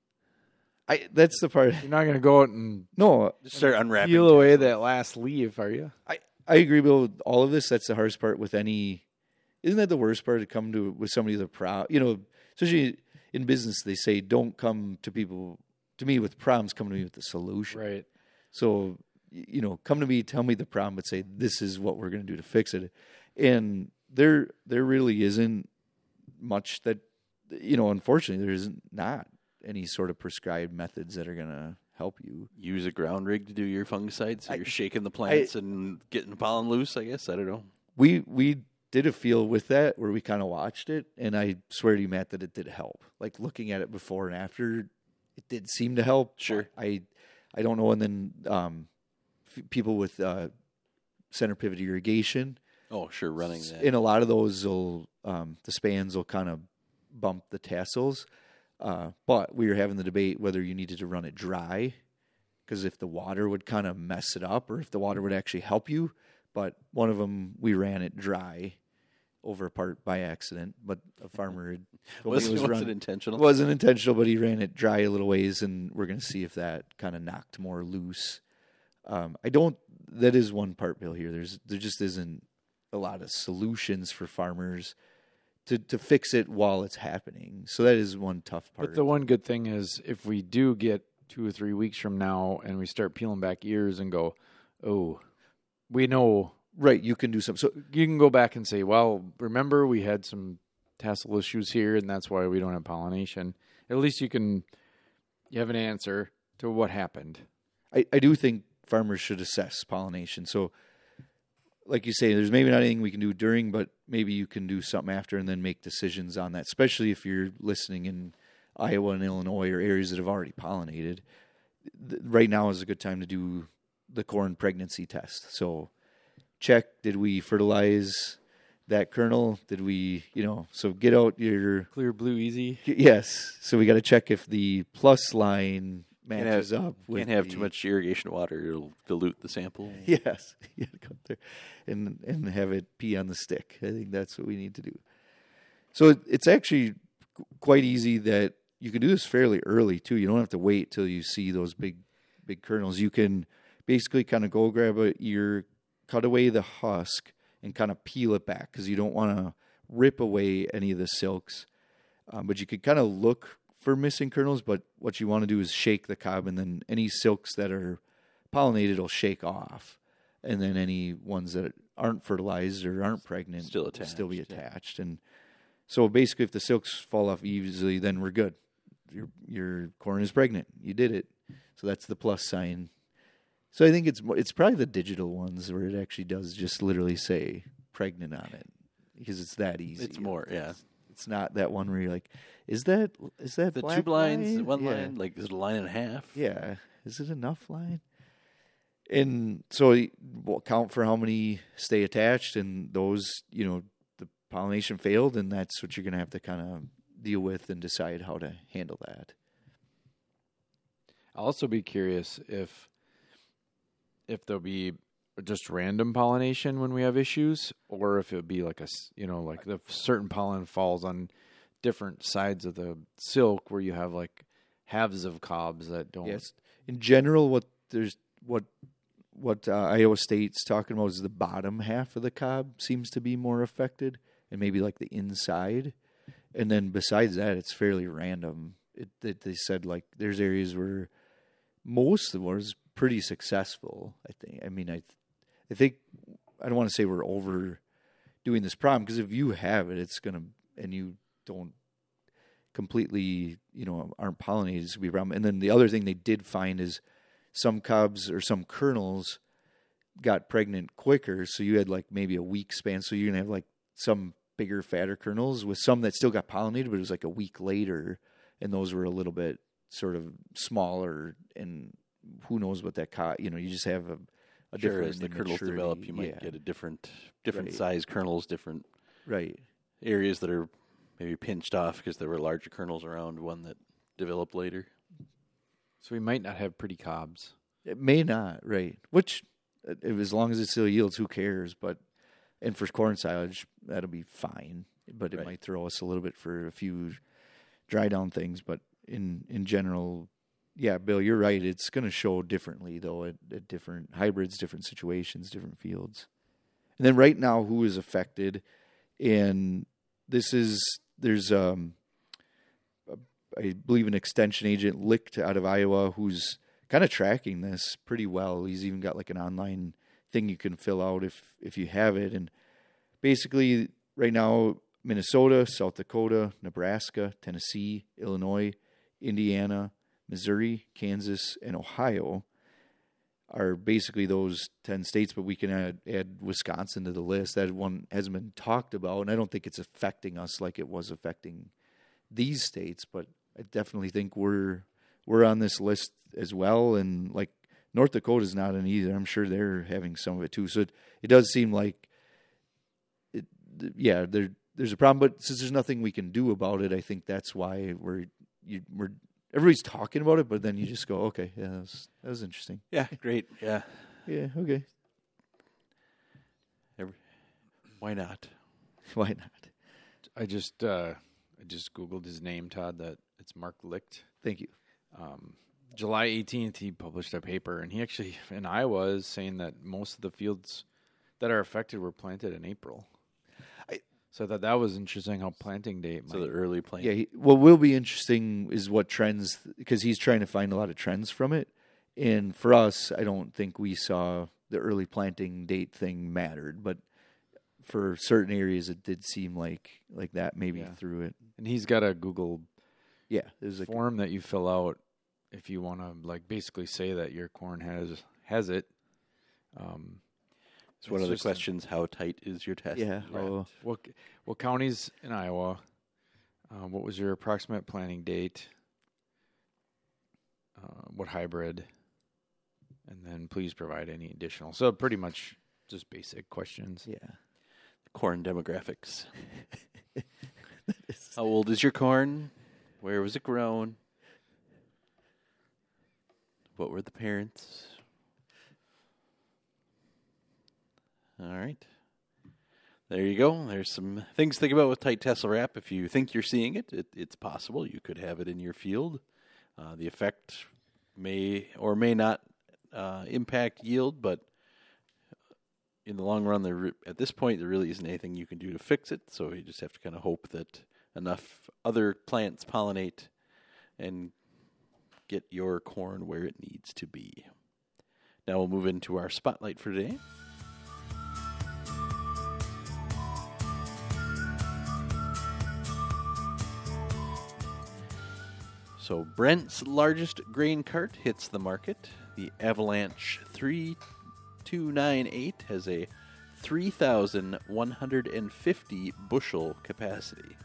[SPEAKER 3] That's the part.
[SPEAKER 2] You're not going to go out and
[SPEAKER 1] Just start unwrapping.
[SPEAKER 2] peel away that last leaf, are you?
[SPEAKER 3] I agree with all of this. That's the hardest part with any. Isn't that the worst part to come to with somebody with a problem? Especially in business, they say don't come to me with problems. Come to me with the solution.
[SPEAKER 2] Right.
[SPEAKER 3] So come to me, tell me the problem, but say this is what we're going to do to fix it. And there really isn't much that unfortunately there isn't not any sort of prescribed methods that are going to help you.
[SPEAKER 1] Use a ground rig to do your fungicide, so you're shaking the plants and getting the pollen loose, I guess. I don't know.
[SPEAKER 3] We did a field with that where we kind of watched it, and I swear to you, Matt, that it did help. Like looking at it before and after, it did seem to help.
[SPEAKER 1] Sure.
[SPEAKER 3] I don't know. And then people with center pivot irrigation.
[SPEAKER 1] Oh, sure, running that.
[SPEAKER 3] In a lot of those, the spans will kind of bump the tassels. But we were having the debate whether you needed to run it dry, because if the water would kind of mess it up, or if the water would actually help you. But one of them, we ran it dry over a part by accident, but a farmer had told me
[SPEAKER 1] was it intentional?
[SPEAKER 3] It wasn't intentional, but he ran it dry a little ways, and we're going to see if that kind of knocked more loose. That is one part, Bill, here. There just isn't a lot of solutions for farmers to fix it while it's happening. So that is one tough part.
[SPEAKER 2] But the one good thing is if we do get 2 or 3 weeks from now and we start peeling back ears and go, oh, we know.
[SPEAKER 3] Right, you can do something. So
[SPEAKER 2] you can go back and say, well, remember we had some tassel issues here, and that's why we don't have pollination. At least you have an answer to what happened.
[SPEAKER 3] I do think farmers should assess pollination. So like you say, there's maybe not anything we can do during, but maybe you can do something after and then make decisions on that, especially if you're listening in Iowa and Illinois or areas that have already pollinated. Right now is a good time to do the corn pregnancy test. So check, did we fertilize that kernel? Did we, so get out your...
[SPEAKER 2] Clear Blue Easy?
[SPEAKER 3] Yes. So we got to check if the plus line matches up.
[SPEAKER 1] Can't have too much irrigation water. It'll dilute the sample.
[SPEAKER 3] Yes. You got to go up there and have it pee on the stick. I think that's what we need to do. So it's actually quite easy that you can do this fairly early, too. You don't have to wait till you see those big kernels. You can basically kind of go grab a ear, cut away the husk, and kind of peel it back, because you don't want to rip away any of the silks. But you could kind of look for missing kernels, but what you want to do is shake the cob, and then any silks that are pollinated will shake off. And then any ones that aren't fertilized or aren't pregnant
[SPEAKER 1] still
[SPEAKER 3] be attached. And so basically if the silks fall off easily, then we're good. Your corn is pregnant. You did it. So that's the plus sign. So I think it's probably the digital ones where it actually does just literally say pregnant on it, because it's that easy.
[SPEAKER 1] It's more, yeah.
[SPEAKER 3] It's not that one where you're like, is that
[SPEAKER 1] the
[SPEAKER 3] black
[SPEAKER 1] 2 lines,
[SPEAKER 3] line?
[SPEAKER 1] one line, like is it a line and a half?
[SPEAKER 3] Yeah. Is it enough line? And so we'll count for how many stay attached, and those, the pollination failed, and that's what you're going to have to kind of deal with and decide how to handle that.
[SPEAKER 2] I'll also be curious if there'll be just random pollination when we have issues, or if it'll be like like the certain pollen falls on different sides of the silk where you have like halves of cobs that don't.
[SPEAKER 3] Yes. In general, what Iowa State's talking about is the bottom half of the cob seems to be more affected, and maybe like the inside. And then besides that, it's fairly random. They said like there's areas where most of it was pretty successful. I think. I mean, I think I don't want to say we're overdoing this problem, because if you have it, it's gonna, and you don't completely, aren't pollinated, it's gonna be a problem. And then the other thing they did find is some cobs or some kernels got pregnant quicker, so you had like maybe a week span. So you're gonna have like some bigger, fatter kernels with some that still got pollinated, but it was like a week later, and those were a little bit sort of smaller. And who knows what that you just have a
[SPEAKER 1] Sure,
[SPEAKER 3] different,
[SPEAKER 1] as the kernels develop, you might get a different
[SPEAKER 3] Right.
[SPEAKER 1] size kernels, different
[SPEAKER 3] right.
[SPEAKER 1] areas that are maybe pinched off because there were larger kernels around one that developed later.
[SPEAKER 2] So we might not have pretty cobs.
[SPEAKER 3] It may not, right? Which, as long as it still yields, who cares? But and for corn silage, that'll be fine. But it
[SPEAKER 1] Right.
[SPEAKER 3] might throw us a little bit for a few dry down things. But in general, yeah, Bill, you're right. It's going to show differently though at different hybrids, different situations, different fields. And then right now, who is affected? And there's I believe an extension agent, Licht, out of Iowa, who's kind of tracking this pretty well. He's even got like an online thing you can fill out if you have it. And basically, right now, Minnesota, South Dakota, Nebraska, Tennessee, Illinois, Indiana, Missouri, Kansas, and Ohio are basically those 10 states, but we can add Wisconsin to the list. That one hasn't been talked about, and I don't think it's affecting us like it was affecting these states, but I definitely think we're on this list as well. And like North Dakota's not in either. I'm sure they're having some of it too. So it does seem like there's a problem, but since there's nothing we can do about it, I think that's why we're everybody's talking about it, but then you just go, okay, yeah, that was interesting.
[SPEAKER 1] Yeah, great. Yeah.
[SPEAKER 3] Yeah, okay.
[SPEAKER 1] Why not?
[SPEAKER 3] Why not?
[SPEAKER 2] I just Googled his name, Todd, that it's Mark Licht.
[SPEAKER 3] Thank you.
[SPEAKER 2] July 18th, he published a paper, and he actually, in Iowa, is saying that most of the fields that are affected were planted in April. So I thought that was interesting how planting date
[SPEAKER 1] So the early plant.
[SPEAKER 3] Yeah, what will be interesting is what trends, because he's trying to find a lot of trends from it. And for us, I don't think we saw the early planting date thing mattered, but for certain areas, it did seem like that maybe through it.
[SPEAKER 2] And he's got a Google
[SPEAKER 3] there's a
[SPEAKER 2] form that you fill out if you want to like basically say that your corn has it.
[SPEAKER 1] It's one of the questions: how tight is your test?
[SPEAKER 3] Yeah.
[SPEAKER 2] What counties in Iowa? What was your approximate planting date? What hybrid? And then please provide any additional. So pretty much just basic questions.
[SPEAKER 3] Yeah.
[SPEAKER 1] Corn demographics. How old is your corn? Where was it grown? What were the parents? All right. There you go. There's some things to think about with tight tassel wrap. If you think you're seeing it, it's possible. You could have it in your field. The effect may or may not impact yield, but in the long run, at this point, there really isn't anything you can do to fix it. So you just have to kind of hope that enough other plants pollinate and get your corn where it needs to be. Now we'll move into our spotlight for today. So Brent's largest grain cart hits the market. The Avalanche 3298 has a 3,150 bushel capacity.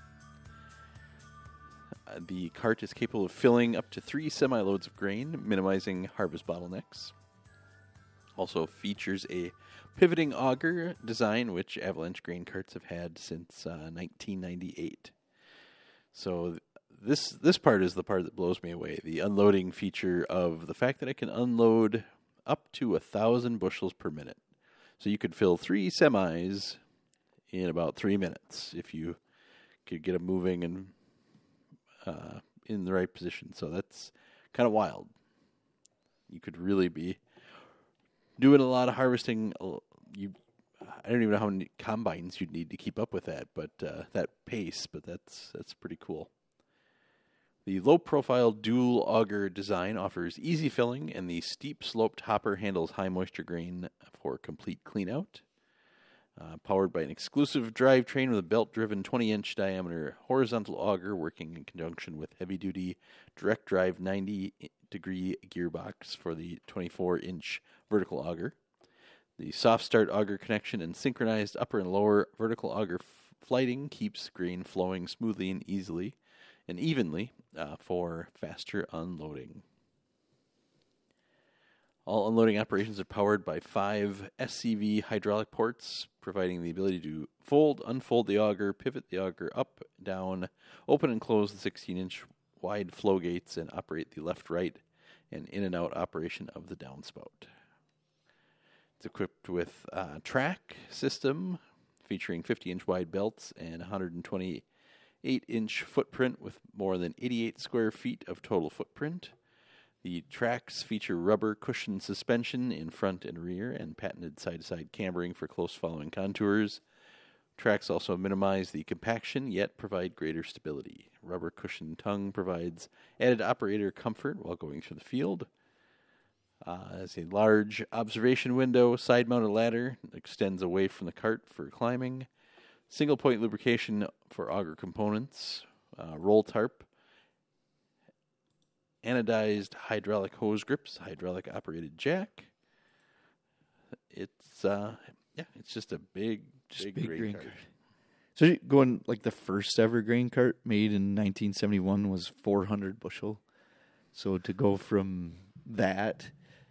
[SPEAKER 1] The cart is capable of filling up to 3 semi-loads of grain, minimizing harvest bottlenecks. Also features a pivoting auger design, which Avalanche grain carts have had since 1998. So this part is the part that blows me away. The unloading feature of the fact that it can unload up to 1,000 bushels per minute. So you could fill 3 semis in about 3 minutes if you could get them moving and in the right position. So that's kind of wild. You could really be doing a lot of harvesting, I don't even know how many combines you'd need to keep up with that, but that pace. But that's pretty cool. The low-profile dual auger design offers easy filling, and the steep-sloped hopper handles high-moisture grain for complete cleanout. Powered by an exclusive drivetrain with a belt-driven 20-inch diameter horizontal auger working in conjunction with heavy-duty direct drive 90-degree gearbox for the 24-inch vertical auger. The soft start auger connection and synchronized upper and lower vertical auger flighting keeps grain flowing smoothly and easily and evenly for faster unloading. All unloading operations are powered by 5 SCV hydraulic ports, providing the ability to fold, unfold the auger, pivot the auger up, down, open and close the 16-inch wide flow gates, and operate the left, right, and in and out operation of the downspout. It's equipped with a track system featuring 50-inch wide belts and 128-inch footprint with more than 88 square feet of total footprint. The tracks feature rubber cushion suspension in front and rear and patented side-to-side cambering for close following contours. Tracks also minimize the compaction, yet provide greater stability. Rubber cushion tongue provides added operator comfort while going through the field. As a large observation window, side-mounted ladder extends away from the cart for climbing. Single-point lubrication for auger components. Roll tarp. Anodized hydraulic hose grips, hydraulic operated jack. It's just a big grain cart.
[SPEAKER 3] So going like the first ever grain cart made in 1971 was 400 bushel. So to go from that,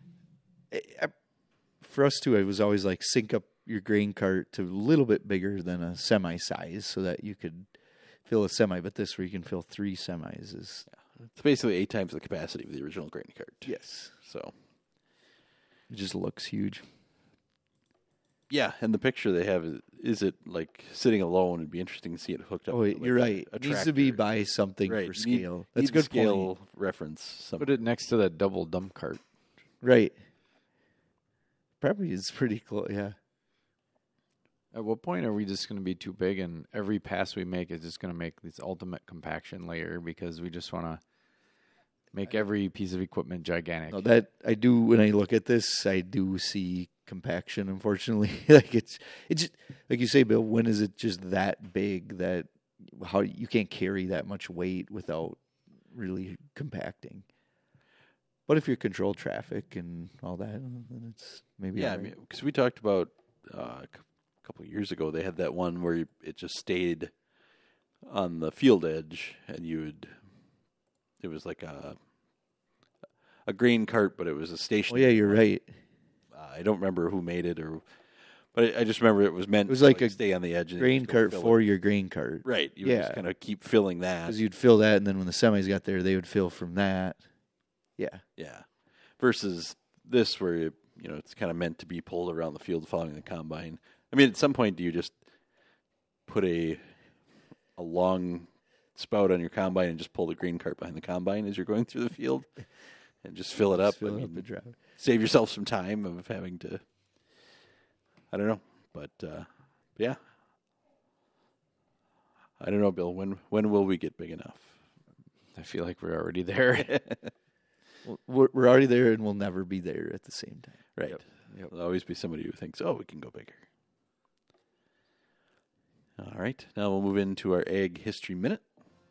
[SPEAKER 3] for us too, it was always like sync up your grain cart to a little bit bigger than a semi size so that you could fill a semi. But this where you can fill 3 semis is.
[SPEAKER 1] It's basically 8 times the capacity of the original grain cart.
[SPEAKER 3] Yes.
[SPEAKER 1] So
[SPEAKER 3] it just looks huge.
[SPEAKER 1] Yeah, and the picture they have is it like sitting alone? It'd be interesting to see it hooked up.
[SPEAKER 3] Oh,
[SPEAKER 1] to
[SPEAKER 3] you're right.
[SPEAKER 1] A
[SPEAKER 3] It needs to be by something
[SPEAKER 1] right.
[SPEAKER 3] for scale. That's
[SPEAKER 1] Need
[SPEAKER 3] a good
[SPEAKER 1] scale
[SPEAKER 3] point.
[SPEAKER 1] reference.
[SPEAKER 2] Put it next to that double dump cart.
[SPEAKER 3] Right. Probably is pretty close. Yeah.
[SPEAKER 2] At what point are we just going to be too big and every pass we make is just going to make this ultimate compaction layer because we just want to make every piece of equipment gigantic?
[SPEAKER 3] No, that I do. When I look at this, I do see compaction. Unfortunately, like it's just, like you say, Bill. When is it just that big that how you can't carry that much weight without really compacting? But if you control traffic and all that, then it's maybe
[SPEAKER 1] Yeah, because we talked about a couple of years ago, they had that one where it just stayed on the field edge, and it was like a grain cart, but it was a station.
[SPEAKER 3] Oh yeah, you're right.
[SPEAKER 1] I don't remember who made it, but I just remember it was meant.
[SPEAKER 3] It was
[SPEAKER 1] to
[SPEAKER 3] like a
[SPEAKER 1] stay on the edge. And
[SPEAKER 3] Grain cart for your grain cart,
[SPEAKER 1] right? You would just kind of keep filling that
[SPEAKER 3] because you'd fill that, and then when the semis got there, they would fill from that.
[SPEAKER 1] Yeah. Versus this, where it's kind of meant to be pulled around the field following the combine. I mean, at some point, do you just put a long spout on your combine and just pull the grain cart behind the combine as you're going through the field and just fill it up?
[SPEAKER 3] Fill it up and drive.
[SPEAKER 1] Save yourself some time of having to. I don't know, but yeah. I don't know, Bill. When will we get big enough?
[SPEAKER 2] I feel like we're already there.
[SPEAKER 3] We're already there, and we'll never be there at the same time.
[SPEAKER 1] Right. Yep. There'll always be somebody who thinks, "Oh, we can go bigger." All right. Now we'll move into our Ag History Minute.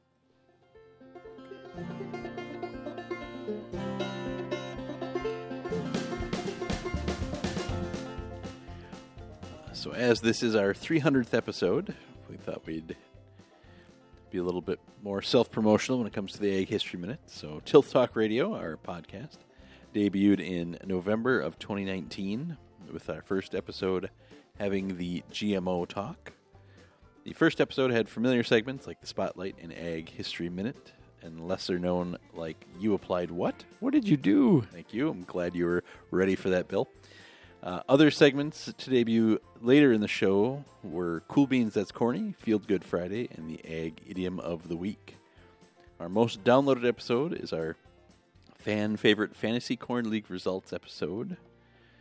[SPEAKER 1] So as this is our 300th episode, we thought we'd be a little bit more self-promotional when it comes to the Ag History Minute. So Tilth Talk Radio, our podcast, debuted in November of 2019 with our first episode having the GMO talk. The first episode had familiar segments like the Spotlight and Ag History Minute, and lesser known like You Applied What?
[SPEAKER 2] What did you do?
[SPEAKER 1] Thank you. I'm glad you were ready for that, Bill. Other segments to debut later in the show were Cool Beans That's Corny, Field Good Friday, and the Ag Idiom of the Week. Our most downloaded episode is our fan favorite Fantasy Corn League results episode.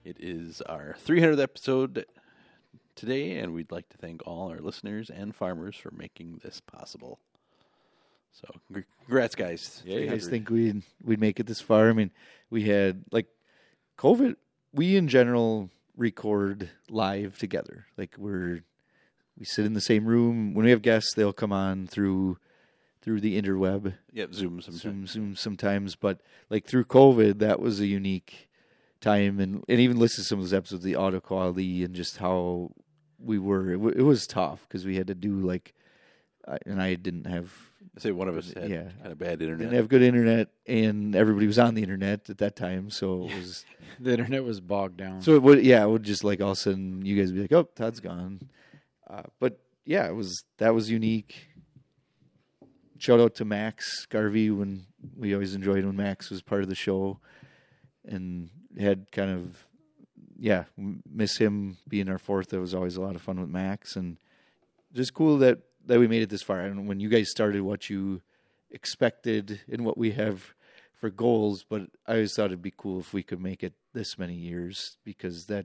[SPEAKER 1] It is our 300th episode today, and we'd like to thank all our listeners and farmers for making this possible. So, congrats, guys.
[SPEAKER 3] Yeah, you guys think we'd make it this far? I mean, we had, like, COVID. We, in general, record live together. Like, we sit in the same room. When we have guests, they'll come on through the interweb.
[SPEAKER 1] Yep, Zoom sometimes.
[SPEAKER 3] Zoom sometimes. But, like, through COVID, that was a unique time. And even listen to some of those episodes, the audio quality and just how we were. It was tough because we had to do, like, and I didn't have...
[SPEAKER 1] I say one of us had kind of bad internet.
[SPEAKER 3] Didn't have good internet, and everybody was on the internet at that time, so it was...
[SPEAKER 2] The internet was bogged down.
[SPEAKER 3] So, it would just, like, all of a sudden, you guys would be like, oh, Todd's gone. But, yeah, that was unique. Shout out to Max Garvey. We always enjoyed when Max was part of the show, and had kind of, miss him being our fourth. That was always a lot of fun with Max, and just cool that we made it this far. I don't know when you guys started what you expected and what we have for goals, but I always thought it'd be cool if we could make it this many years, because the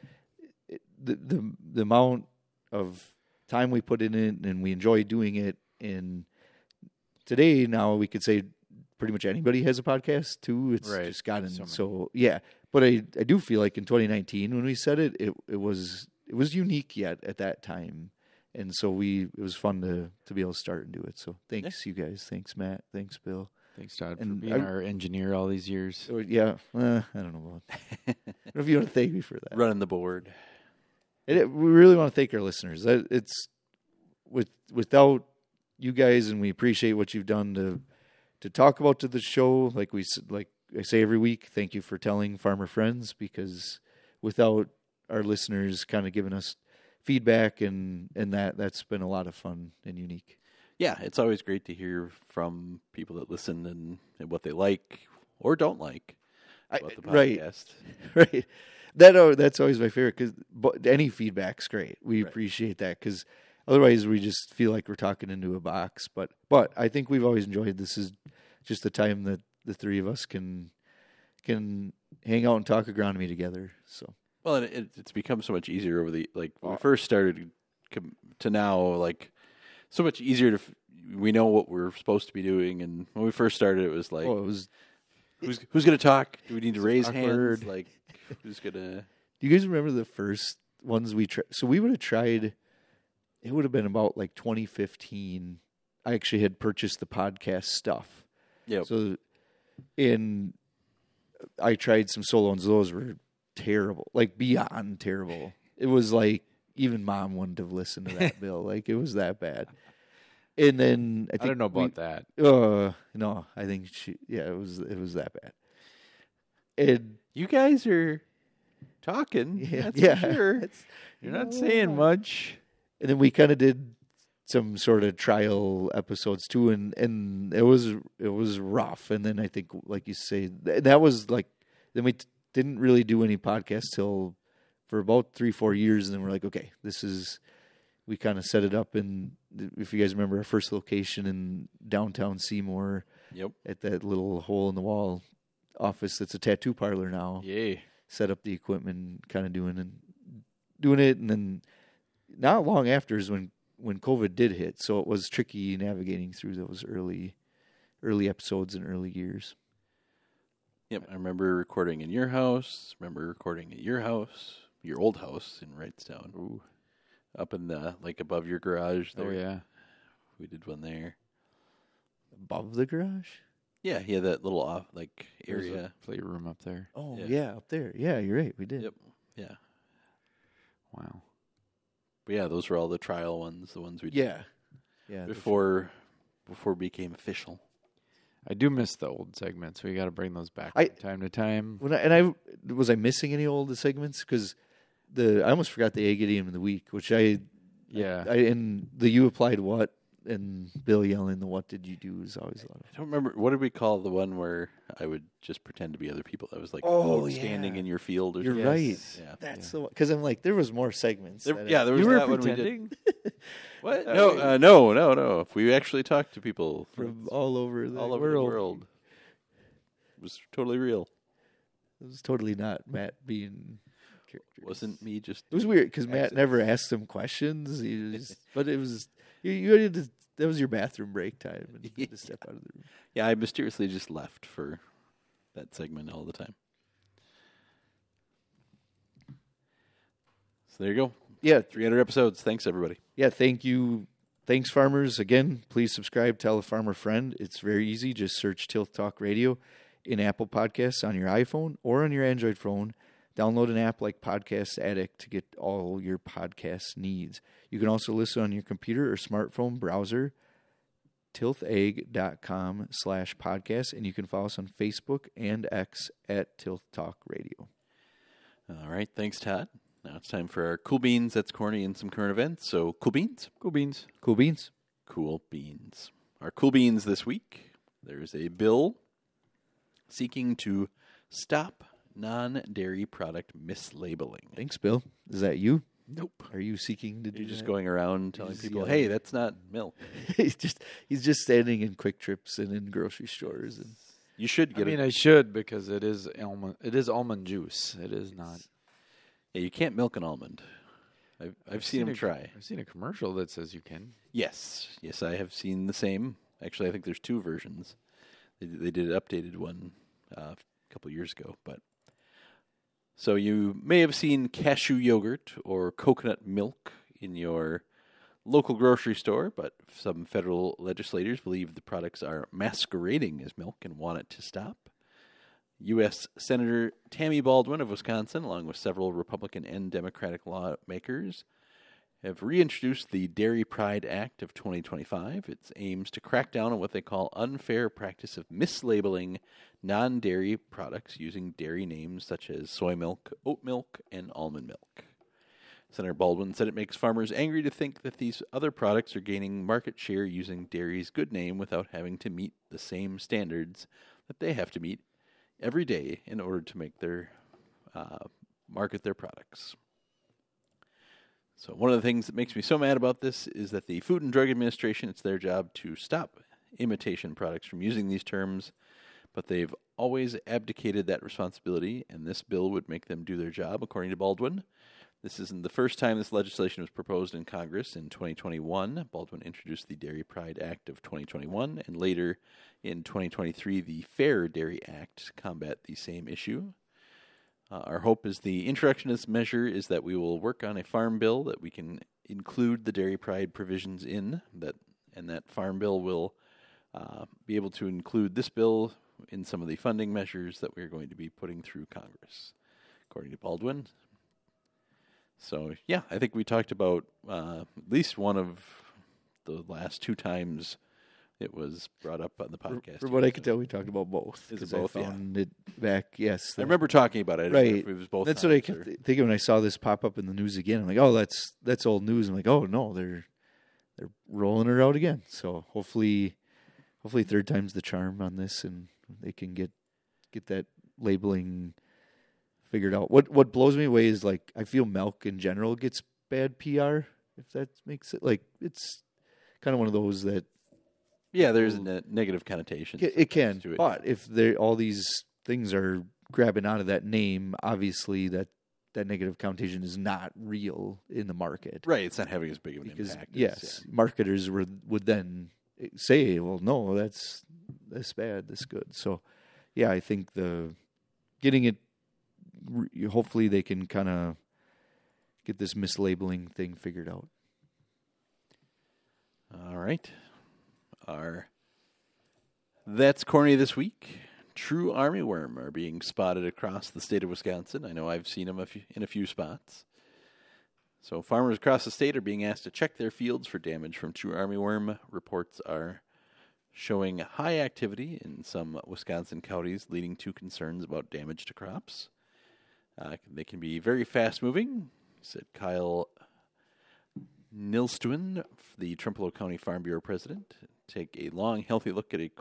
[SPEAKER 3] amount of time we put in it, and we enjoy doing it. And today, now we could say pretty much anybody has a podcast too. It's just gotten so yeah. But I do feel like in 2019 when we said it was unique yet at that time. And so it was fun to be able to start and do it. So thanks, you guys. Thanks, Matt. Thanks, Bill.
[SPEAKER 2] Thanks, Todd, for being our engineer all these years.
[SPEAKER 3] Yeah. I don't know about I don't know if you want to thank me for that.
[SPEAKER 1] Running the board.
[SPEAKER 3] We really want to thank our listeners. It's without you guys, and we appreciate what you've done to talk about to the show. Like I say every week, thank you for telling farmer friends, because without our listeners kind of giving us feedback and that's been a lot of fun and unique.
[SPEAKER 1] Yeah, it's always great to hear from people that listen and what they like or don't like about the podcast.
[SPEAKER 3] Right. That's always my favorite, but any feedback's great. We appreciate that, because otherwise we just feel like we're talking into a box. But I think we've always enjoyed this. Is just the time that the three of us can hang out and talk agronomy together. So.
[SPEAKER 1] Well, and it's become so much easier over when we first started to now, like, so much easier we know what we're supposed to be doing. And when we first started, it was like, who's going to talk? Do we need to raise hands? Like, who's going to...
[SPEAKER 3] Do you guys remember the first ones we tried? So we would have tried, it would have been about like 2015. I actually had purchased the podcast stuff.
[SPEAKER 1] Yeah.
[SPEAKER 3] So, I tried some solo ones. Those were terrible, like beyond terrible. It was like even Mom wouldn't have listened to that, Bill. Like, it was that bad. And then I
[SPEAKER 2] don't know about that.
[SPEAKER 3] No, I think it was that bad. And
[SPEAKER 1] you guys are talking. That's for sure. You're not saying much.
[SPEAKER 3] And then we kind of did some sort of trial episodes too, and it was rough. And then I think, like you say, that was like, then we didn't really do any podcasts for about 3-4 years, and then we're like, okay, we kind of set it up. And if you guys remember our first location in downtown Seymour, at that little hole in the wall office that's a tattoo parlor now.
[SPEAKER 1] Yay.
[SPEAKER 3] Set up the equipment, kind of doing it, and then not long after is when COVID did hit, so it was tricky navigating through those early episodes and early years.
[SPEAKER 1] Yep, I remember recording in your house. Remember recording at your house, your old house in Wrightstown.
[SPEAKER 2] Ooh,
[SPEAKER 1] up in the above your garage there.
[SPEAKER 2] Oh yeah,
[SPEAKER 1] we did one there.
[SPEAKER 3] Above the garage?
[SPEAKER 1] Yeah, he had that little area
[SPEAKER 2] playroom up there.
[SPEAKER 3] Oh yeah, up there. Yeah, you're right. We did.
[SPEAKER 1] Yep. Yeah.
[SPEAKER 2] Wow.
[SPEAKER 1] But yeah, those were all the trial ones, the ones we did.
[SPEAKER 3] Yeah.
[SPEAKER 1] Before it became official.
[SPEAKER 2] I do miss the old segments. We got to bring those back from time to time.
[SPEAKER 3] Was I missing any old segments? Because I almost forgot the egg idiom of the week, which and the you applied what, and Bill yelling the what did you do is always a lot of fun.
[SPEAKER 1] I don't remember, what did we call the one where I would just pretend to be other people? That was like standing in your field or
[SPEAKER 3] You're
[SPEAKER 1] something.
[SPEAKER 3] right.
[SPEAKER 1] Yeah.
[SPEAKER 3] That's the one. Because I'm like, there was more segments.
[SPEAKER 1] There was
[SPEAKER 2] You were
[SPEAKER 1] that
[SPEAKER 2] pretending?
[SPEAKER 1] one we did. What? No. If we actually talked to people
[SPEAKER 3] from all over the
[SPEAKER 1] world. It was totally real.
[SPEAKER 3] It was totally not Matt being characters.
[SPEAKER 1] Wasn't me just.
[SPEAKER 3] It was weird because Matt
[SPEAKER 1] accents.
[SPEAKER 3] never asked him questions. But it was you had to, that was your bathroom break time, and you had to step out of the room.
[SPEAKER 1] Yeah, I mysteriously just left for that segment all the time. So there you go.
[SPEAKER 3] Yeah,
[SPEAKER 1] 300 episodes. Thanks, everybody.
[SPEAKER 3] yeah. Thank you. Thanks, farmers. Again, please subscribe. Tell a farmer friend. It's very easy. Just search Tilth Talk Radio in Apple Podcasts on your iPhone or on your Android phone. Download an app like Podcast Addict to get all your podcast needs. You can also listen on your computer or smartphone browser, tilthegg.com/podcast, and you can follow us on Facebook and X at Tilth Talk Radio.
[SPEAKER 1] All right. Thanks, Todd. Now it's time for our Cool Beans. That's corny and some current events. So, Cool Beans?
[SPEAKER 2] Cool beans.
[SPEAKER 3] Cool beans?
[SPEAKER 1] Cool Beans. Our Cool Beans this week, there's a bill seeking to stop non-dairy product mislabeling.
[SPEAKER 3] Thanks, Bill. Is that you?
[SPEAKER 1] Nope.
[SPEAKER 3] Are you seeking to do
[SPEAKER 1] You're just
[SPEAKER 3] that?
[SPEAKER 1] going around telling
[SPEAKER 3] just
[SPEAKER 1] people,
[SPEAKER 3] yelling.
[SPEAKER 1] hey, that's not milk.
[SPEAKER 3] he's just standing in Quick Trips and in grocery stores, and
[SPEAKER 1] You should get
[SPEAKER 2] I should because it is almond juice. It is not.
[SPEAKER 1] Yeah, you can't milk an almond. I've seen them try.
[SPEAKER 2] I've seen a commercial that says you can.
[SPEAKER 1] Yes, I have seen the same. Actually, I think there's two versions. They did an updated one a couple years ago. But so you may have seen cashew yogurt or coconut milk in your local grocery store, but some federal legislators believe the products are masquerading as milk and want it to stop. U.S. Senator Tammy Baldwin of Wisconsin, along with several Republican and Democratic lawmakers, have reintroduced the Dairy Pride Act of 2025. It aims to crack down on what they call unfair practice of mislabeling non-dairy products using dairy names such as soy milk, oat milk, and almond milk. Senator Baldwin said it makes farmers angry to think that these other products are gaining market share using dairy's good name without having to meet the same standards that they have to meet every day in order to make their market their products. So one of the things that makes me so mad about this is that the Food and Drug Administration, it's their job to stop imitation products from using these terms, but they've always abdicated that responsibility, and this bill would make them do their job, according to Baldwin. This isn't the first time this legislation was proposed in Congress. In 2021, Baldwin introduced the Dairy Pride Act of 2021, and later in 2023, the Fair Dairy Act to combat the same issue. Our hope is the introduction of this measure is that we will work on a farm bill that we can include the Dairy Pride provisions in, and that farm bill will be able to include this bill in some of the funding measures that we're going to be putting through Congress, according to Baldwin. So, yeah, I think we talked about at least one of the last two times it was brought up on the podcast.
[SPEAKER 3] from what I could tell, we talked about both.
[SPEAKER 1] Is it
[SPEAKER 3] 'cause
[SPEAKER 1] both?
[SPEAKER 3] I found it back. Yes,
[SPEAKER 1] I remember talking about it. I didn't know
[SPEAKER 3] Right.
[SPEAKER 1] if it was both.
[SPEAKER 3] That's what I
[SPEAKER 1] times
[SPEAKER 3] kept thinking when I saw this pop up in the news again. I'm like, oh, that's old news. I'm like, oh no, they're rolling her out again. So hopefully third time's the charm on this, and they can get that labeling figured out. What blows me away is, like, I feel milk in general gets bad PR, if that makes it, like, it's kind of one of those that
[SPEAKER 1] Yeah, there's a negative connotation.
[SPEAKER 3] it can.
[SPEAKER 1] to it.
[SPEAKER 3] But if all these things are grabbing out of that name, obviously that negative connotation is not real in the market.
[SPEAKER 1] Right, it's not having as big of an
[SPEAKER 3] Because
[SPEAKER 1] impact.
[SPEAKER 3] yes, marketers would then say, well, no, that's bad, that's good. So yeah, I think getting it, hopefully they can kind of get this mislabeling thing figured out.
[SPEAKER 1] All right. That's corny this week. True armyworm are being spotted across the state of Wisconsin. I know I've seen them in a few spots. So farmers across the state are being asked to check their fields for damage from true armyworm. Reports are showing high activity in some Wisconsin counties, leading to concerns about damage to crops. They can be very fast-moving, said Kyle Nilstuen, the Trempealeau County Farm Bureau president. Take a healthy looking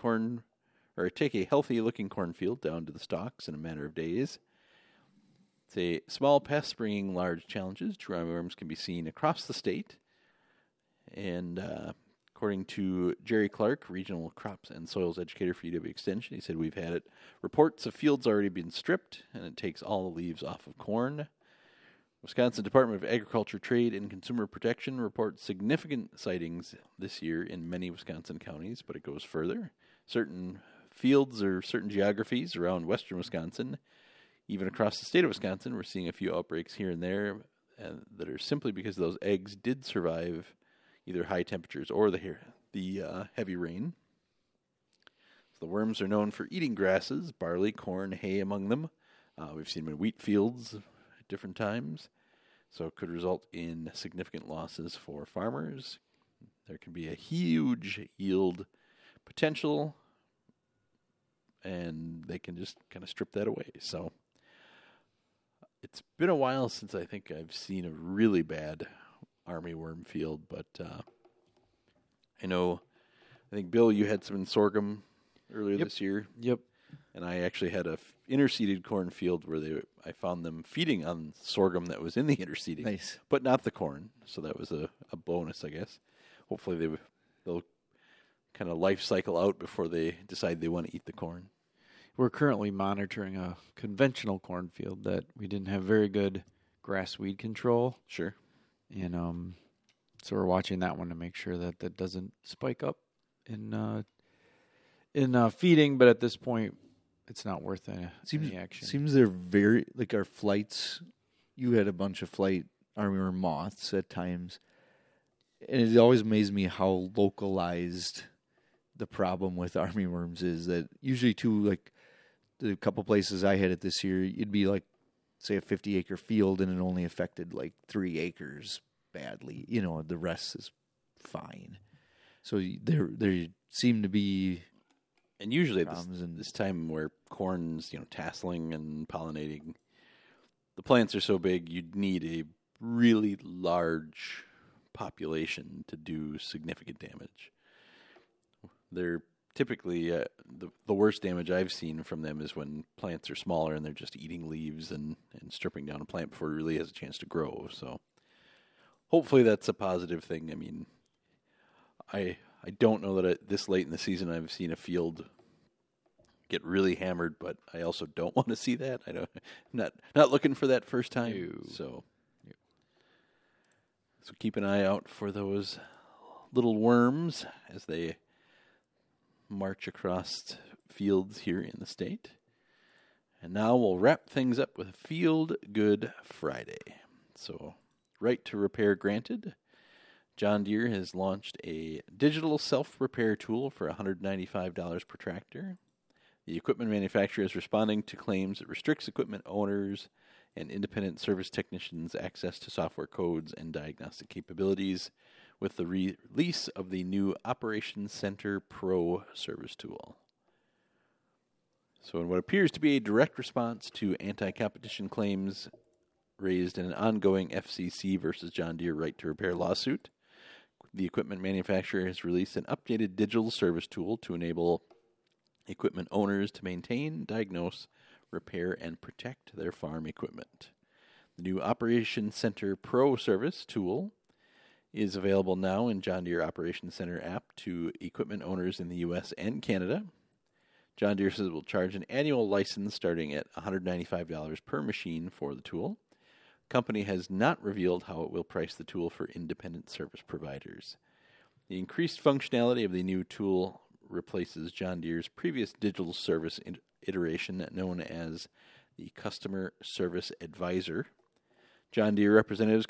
[SPEAKER 1] cornfield down to the stalks in a matter of days. It's a small pest bringing large challenges. True armyworms can be seen across the state. And according to Jerry Clark, regional crops and soils educator for UW Extension, he said we've had reports of fields already been stripped, and it takes all the leaves off of corn. Wisconsin Department of Agriculture, Trade, and Consumer Protection reports significant sightings this year in many Wisconsin counties, but it goes further. Certain fields or certain geographies around western Wisconsin, even across the state of Wisconsin, we're seeing a few outbreaks here and there that are simply because those eggs did survive either high temperatures or the heavy rain. So the worms are known for eating grasses, barley, corn, hay among them. We've seen them in wheat fields at different times. So it could result in significant losses for farmers. There can be a huge yield potential, and they can just kind of strip that away. So it's been a while since I think I've seen a really bad armyworm field, but I think, Bill, you had some in sorghum earlier this year.
[SPEAKER 2] Yep.
[SPEAKER 1] And I actually had a interseeded cornfield where I found them feeding on sorghum that was in the interseeding.
[SPEAKER 3] Nice.
[SPEAKER 1] But not the corn. So that was a bonus, I guess. Hopefully they'll kind of life cycle out before they decide they want to eat the corn.
[SPEAKER 2] We're currently monitoring a conventional cornfield that we didn't have very good grass weed control.
[SPEAKER 1] Sure.
[SPEAKER 2] And so we're watching that one to make sure that that doesn't spike up in feeding. But at this point, it's not worth any action.
[SPEAKER 3] Seems they're very, like our flights, you had a bunch of flight armyworm moths at times. And it always amazed me how localized the problem with armyworms is, that usually too, like the couple places I had it this year, it'd be like, say, a 50-acre field and it only affected like 3 acres badly. The rest is fine. So there seem to be...
[SPEAKER 1] And usually this time where corn's, tasseling and pollinating, the plants are so big, you'd need a really large population to do significant damage. They're typically, the worst damage I've seen from them is when plants are smaller and they're just eating leaves and stripping down a plant before it really has a chance to grow. So hopefully that's a positive thing. I mean, I don't know that this late in the season I've seen a field get really hammered, but I also don't want to see that. I'm not looking for that first time. So keep an eye out for those little worms as they march across fields here in the state. And now we'll wrap things up with Field Good Friday. So, right to repair granted. John Deere has launched a digital self-repair tool for $195 per tractor. The equipment manufacturer is responding to claims it restricts equipment owners and independent service technicians access to software codes and diagnostic capabilities with the release of the new Operations Center Pro service tool. So in what appears to be a direct response to anti-competition claims raised in an ongoing FCC versus John Deere right to repair lawsuit, the equipment manufacturer has released an updated digital service tool to enable equipment owners to maintain, diagnose, repair, and protect their farm equipment. The new Operations Center Pro service tool is available now in John Deere Operations Center app to equipment owners in the U.S. and Canada. John Deere says it will charge an annual license starting at $195 per machine for the tool. The company has not revealed how it will price the tool for independent service providers. The increased functionality of the new tool replaces John Deere's previous digital service iteration known as the Customer Service Advisor. John Deere representatives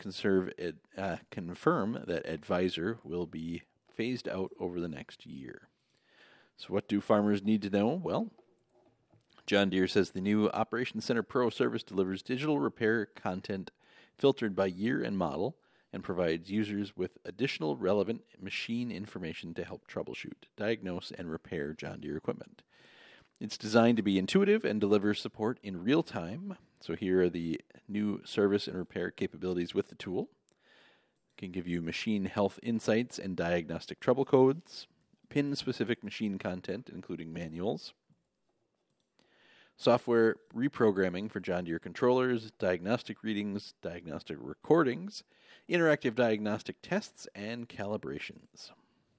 [SPEAKER 1] confirm that Advisor will be phased out over the next year. So what do farmers need to know? Well, John Deere says the new Operations Center Pro service delivers digital repair content filtered by year and model and provides users with additional relevant machine information to help troubleshoot, diagnose, and repair John Deere equipment. It's designed to be intuitive and deliver support in real time. So here are the new service and repair capabilities with the tool. It can give you machine health insights and diagnostic trouble codes, pin-specific machine content, including manuals, software reprogramming for John Deere controllers, diagnostic readings, diagnostic recordings, interactive diagnostic tests, and calibrations.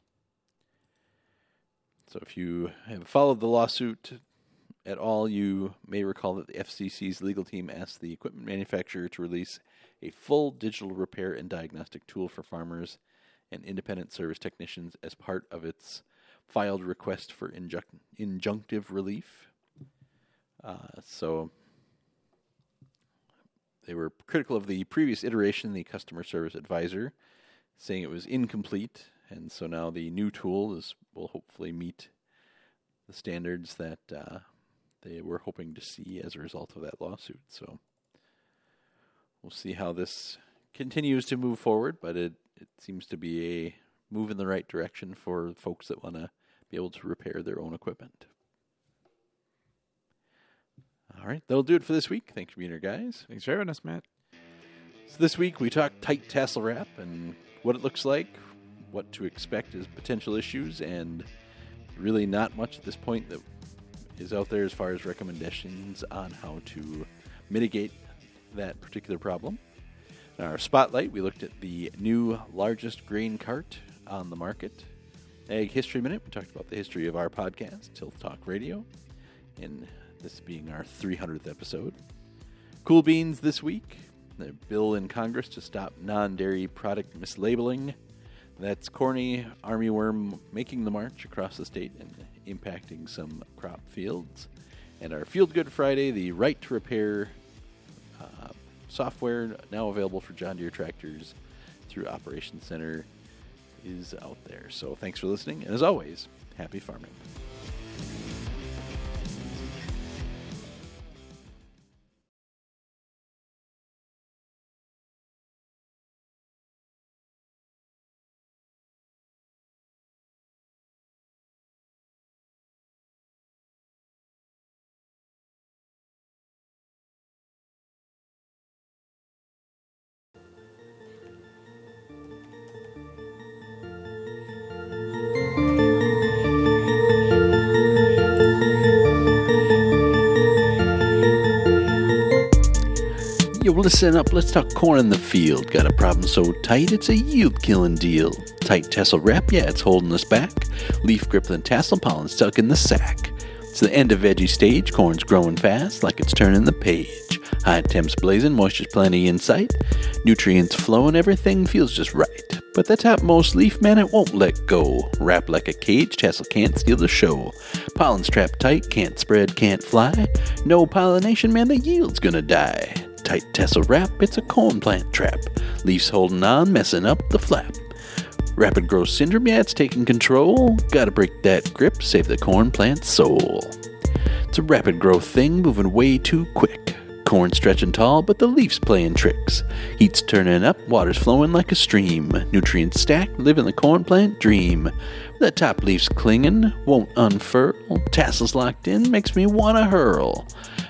[SPEAKER 1] So if you have followed the lawsuit at all, you may recall that the FCC's legal team asked the equipment manufacturer to release a full digital repair and diagnostic tool for farmers and independent service technicians as part of its filed request for injunctive relief. So they were critical of the previous iteration, the customer service advisor, saying it was incomplete, and so now the new tool will hopefully meet the standards that they were hoping to see as a result of that lawsuit. So we'll see how this continues to move forward, but it seems to be a move in the right direction for folks that want to be able to repair their own equipment. All right, that'll do it for this week. Thanks for being here, guys.
[SPEAKER 2] Thanks for having us, Matt.
[SPEAKER 1] So this week we talked tight tassel wrap and what it looks like, what to expect as potential issues, and really not much at this point that is out there as far as recommendations on how to mitigate that particular problem. In our spotlight, we looked at the new largest grain cart on the market. Ag History Minute, we talked about the history of our podcast, Tilth Talk Radio, and this being our 300th episode. Cool Beans this week, the bill in Congress to stop non-dairy product mislabeling. That's corny armyworm making the march across the state and impacting some crop fields. And our Field Good Friday, the right to repair software now available for John Deere tractors through Operations Center is out there. So thanks for listening, and as always, happy farming. Yo, listen up, let's talk corn in the field. Got a problem so tight, it's a yield-killing deal. Tight tassel wrap, yeah, it's holding us back. Leaf grip and tassel pollen stuck in the sack. It's the end of veggie stage, corn's growing fast, like it's turning the page. High temps blazing, moisture's plenty in sight. Nutrients flowing, everything feels just right. But the topmost leaf, man, it won't let go. Wrapped like a cage, tassel can't steal the show. Pollen's trapped tight, can't spread, can't fly. No pollination, man, the yield's gonna die. Tight tassel wrap, it's a corn plant trap. Leaves holding on, messing up the flap. Rapid growth syndrome, yeah, it's taking control. Gotta break that grip, save the corn plant's soul. It's a rapid growth thing, moving way too quick. Corn stretching tall, but the leaf's playing tricks. Heat's turning up, water's flowing like a stream. Nutrients stacked, living the corn plant dream. The top leaf's clinging, won't unfurl. Tassels locked in, makes me wanna hurl.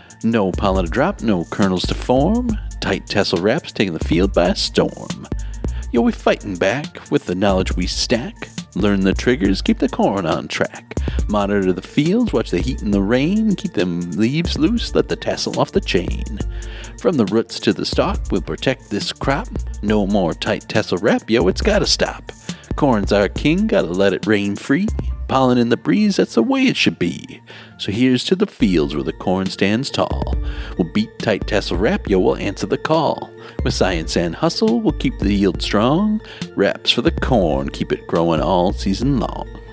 [SPEAKER 1] No pollen to drop, no kernels to form. Tight tassel wraps taking the field by storm. Yo, we fighting back with the knowledge we stack. Learn the triggers, keep the corn on track. Monitor the fields, watch the heat and the rain. Keep them leaves loose, let the tassel off the chain. From the roots to the stalk, we'll protect this crop. No more tight tassel wrap, yo, it's gotta stop. Corn's our king, gotta let it reign free. Pollen in the breeze, that's the way it should be. So here's to the fields where the corn stands tall. We'll beat tight tassel wrap, yo, we'll answer the call. With science and hustle, we'll keep the yield strong. Wraps for the corn, keep it growing all season long.